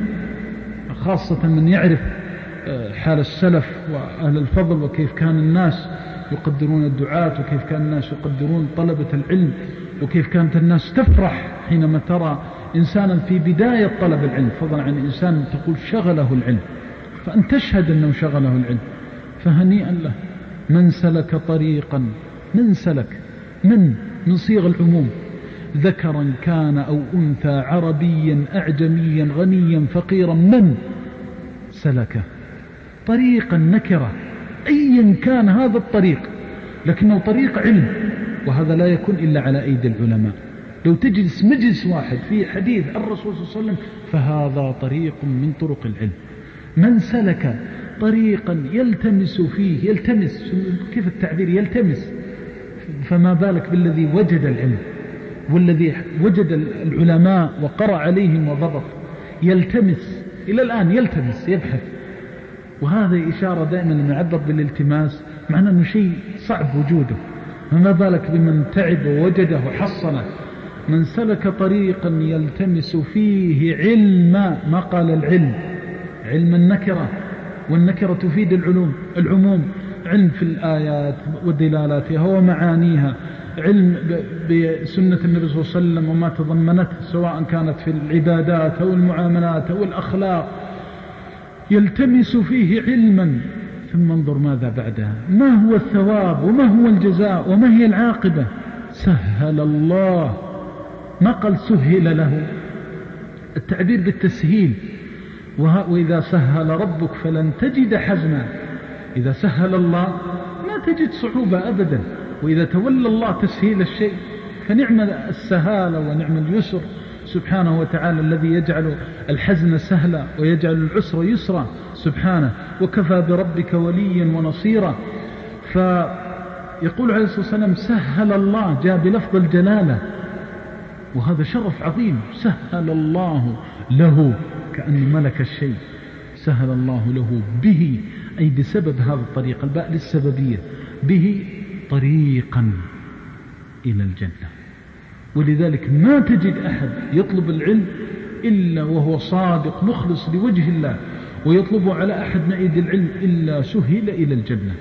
[SPEAKER 2] خاصة من يعرف حال السلف وأهل الفضل، وكيف كان الناس يقدرون الدعاة، وكيف كان الناس يقدرون طلبة العلم، وكيف كانت الناس تفرح حينما ترى إنسانا في بداية طلب العلم، فضلا عن إنسان تقول شغله العلم، فأن تشهد أنه شغله العلم، فهنيئا له. من سلك طريقا، من سلك من صيغ العموم، ذكرا كان أو أنثى، عربيا أعجميا، غنيا فقيرا، من سلك طريقا نكرة أيا كان هذا الطريق، لكنه طريق علم، وهذا لا يكون إلا على أيدي العلماء. لو تجلس مجلس واحد في حديث الرسول صلى الله عليه وسلم فهذا طريق من طرق العلم. من سلك طريقا يلتمس فيه، يلتمس كيف التعبير، يلتمس، فما بالك بالذي وجد العلم والذي وجد العلماء وقرأ عليهم وضبط. يلتمس إلى الآن يلتمس يبحث، وهذا إشارة دائما نعبر بالالتماس معنى أنه شيء صعب وجوده، فما بالك بمن تعب ووجده وحصنه. من سلك طريقا يلتمس فيه علما، ما قال العلم، علم النكرة، والنكرة تفيد العموم، علم في الآيات ودلالاتها ومعانيها، علم بسنة النبي صلى الله عليه وسلم وما تضمنته سواء كانت في العبادات أو المعاملات أو الأخلاق، يلتمس فيه علما. ثم انظر ماذا بعدها، ما هو الثواب وما هو الجزاء وما هي العاقبة. سهل الله، ما قال سهل له، التعبير بالتسهيل. وإذا سهل ربك فلن تجد حزنا، إذا سهل الله ما تجد صعوبة أبدا، وإذا تولى الله تسهيل الشيء فنعم السهالة ونعم اليسر سبحانه وتعالى الذي يجعل الحزن سهلا ويجعل العسر يسرا سبحانه، وكفى بربك وليا ونصيرا. فيقول عليه الصلاة والسلام سهل الله، جاء بلفظ الجلالة، وهذا شرف عظيم. سهل الله له، كأن ملك الشيء، سهل الله له به، أي بسبب هذا الطريق، الباء للسببية، به طريقا إلى الجنة. ولذلك ما تجد أحد يطلب العلم إلا وهو صادق مخلص لوجه الله، ويطلبه على أحد نعيد العلم إلا سهل إلى الجنة،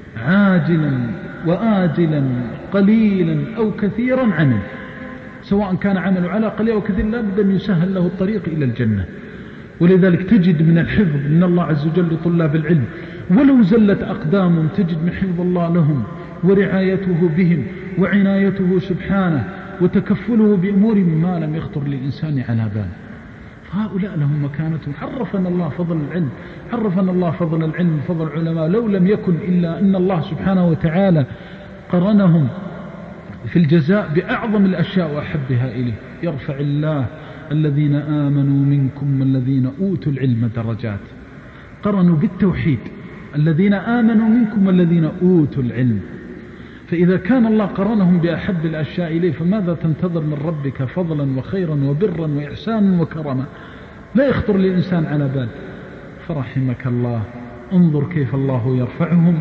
[SPEAKER 2] عاجلا وآجلا، قليلا أو كثيرا عمل، سواء كان عمله على قليل أو كثير، لا بد أن يسهل له الطريق إلى الجنة. ولذلك تجد من الحفظ من الله عز وجل لطلاب العلم، ولو زلت أقدامهم تجد من حفظ الله لهم ورعايته بهم وعنايته سبحانه وتكفله بأمور ما لم يخطر للإنسان على بال. فهؤلاء لهم مكانتهم. عرفنا الله فضل العلم، عرفنا الله فضل العلم، فضل العلماء، لو لم يكن إلا أن الله سبحانه وتعالى قرنهم في الجزاء بأعظم الأشياء وأحبها إليه. يرفع الله الذين آمنوا منكم والذين أوتوا العلم درجات، قرنوا بالتوحيد، الذين آمنوا منكم والذين أوتوا العلم. فإذا كان الله قرنهم بأحب الأشياء إليه، فماذا تنتظر من ربك فضلا وخيرا وبرا وإحسانا وكرما؟ لا يخطر للإنسان على بال. فرحمك الله، انظر كيف الله يرفعهم،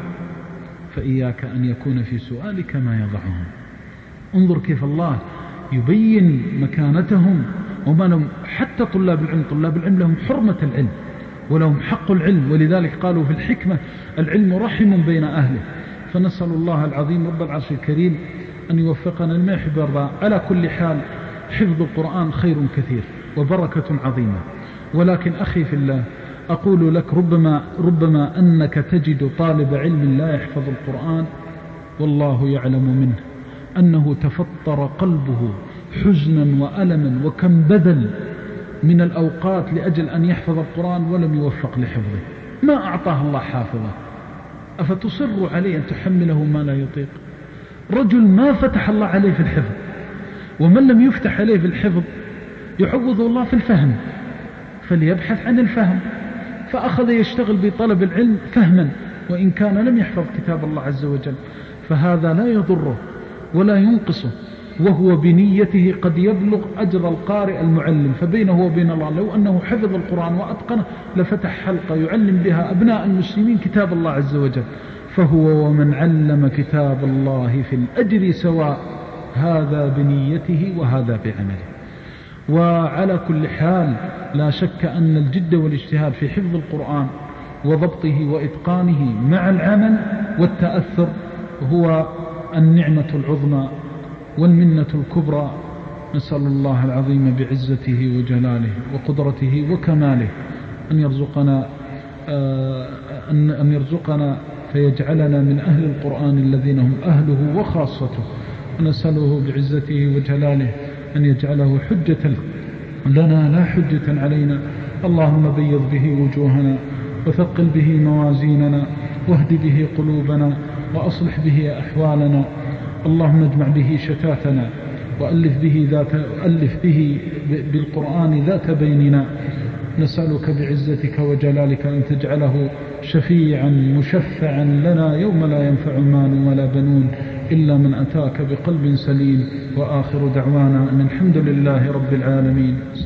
[SPEAKER 2] فإياك أن يكون في سؤالك ما يضعهم. انظر كيف الله يبين مكانتهم وما لهم. حتى طلاب العلم، طلاب العلم لهم حرمة العلم ولهم حق العلم، ولذلك قالوا في الحكمة العلم رحم بين أهله. فنسأل الله العظيم رب العرش الكريم أن يوفقنا لما يحب ويرضى. على كل حال حفظ القرآن خير كثير وبركة عظيمة، ولكن أخي في الله أقول لك ربما أنك تجد طالب علم لا يحفظ القرآن والله يعلم منه أنه تفطر قلبه حزنا وألما، وكم بذل من الأوقات لأجل أن يحفظ القرآن ولم يوفق لحفظه. ما أعطاه الله حافظه، أفتصر عليه أن تحمله ما لا يطيق؟ رجل ما فتح الله عليه في الحفظ، ومن لم يفتح عليه في الحفظ يعوض الله في الفهم، فليبحث عن الفهم. فأخذ يشتغل بطلب العلم فهما وإن كان لم يحفظ كتاب الله عز وجل، فهذا لا يضره ولا ينقصه، وهو بنيته قد يبلغ أجر القارئ المعلم. فبينه وبين الله لو أنه حفظ القرآن وأتقنه لفتح حلقة يعلم بها أبناء المسلمين كتاب الله عز وجل، فهو ومن علم كتاب الله في الأجر سواء، هذا بنيته وهذا بعمله. وعلى كل حال لا شك أن الجد والاجتهاد في حفظ القرآن وضبطه وإتقانه مع العمل والتأثر هو النعمة العظمى والمنة الكبرى. نسأل الله العظيم بعزته وجلاله وقدرته وكماله أن يرزقنا فيجعلنا من أهل القرآن الذين هم أهله وخاصته. ونسأله بعزته وجلاله أن يجعله حجة لنا لا حجة علينا. اللهم بيض به وجوهنا وثقل به موازيننا واهد به قلوبنا وأصلح به أحوالنا. اللهم اجمع به شتاتنا وألف به بالقرآن ذات بيننا. نسألك بعزتك وجلالك أن تجعله شفيعا مشفعا لنا يوم لا ينفع مال ولا بنون إلا من أتاك بقلب سليم. وآخر دعوانا أن الحمد لله رب العالمين.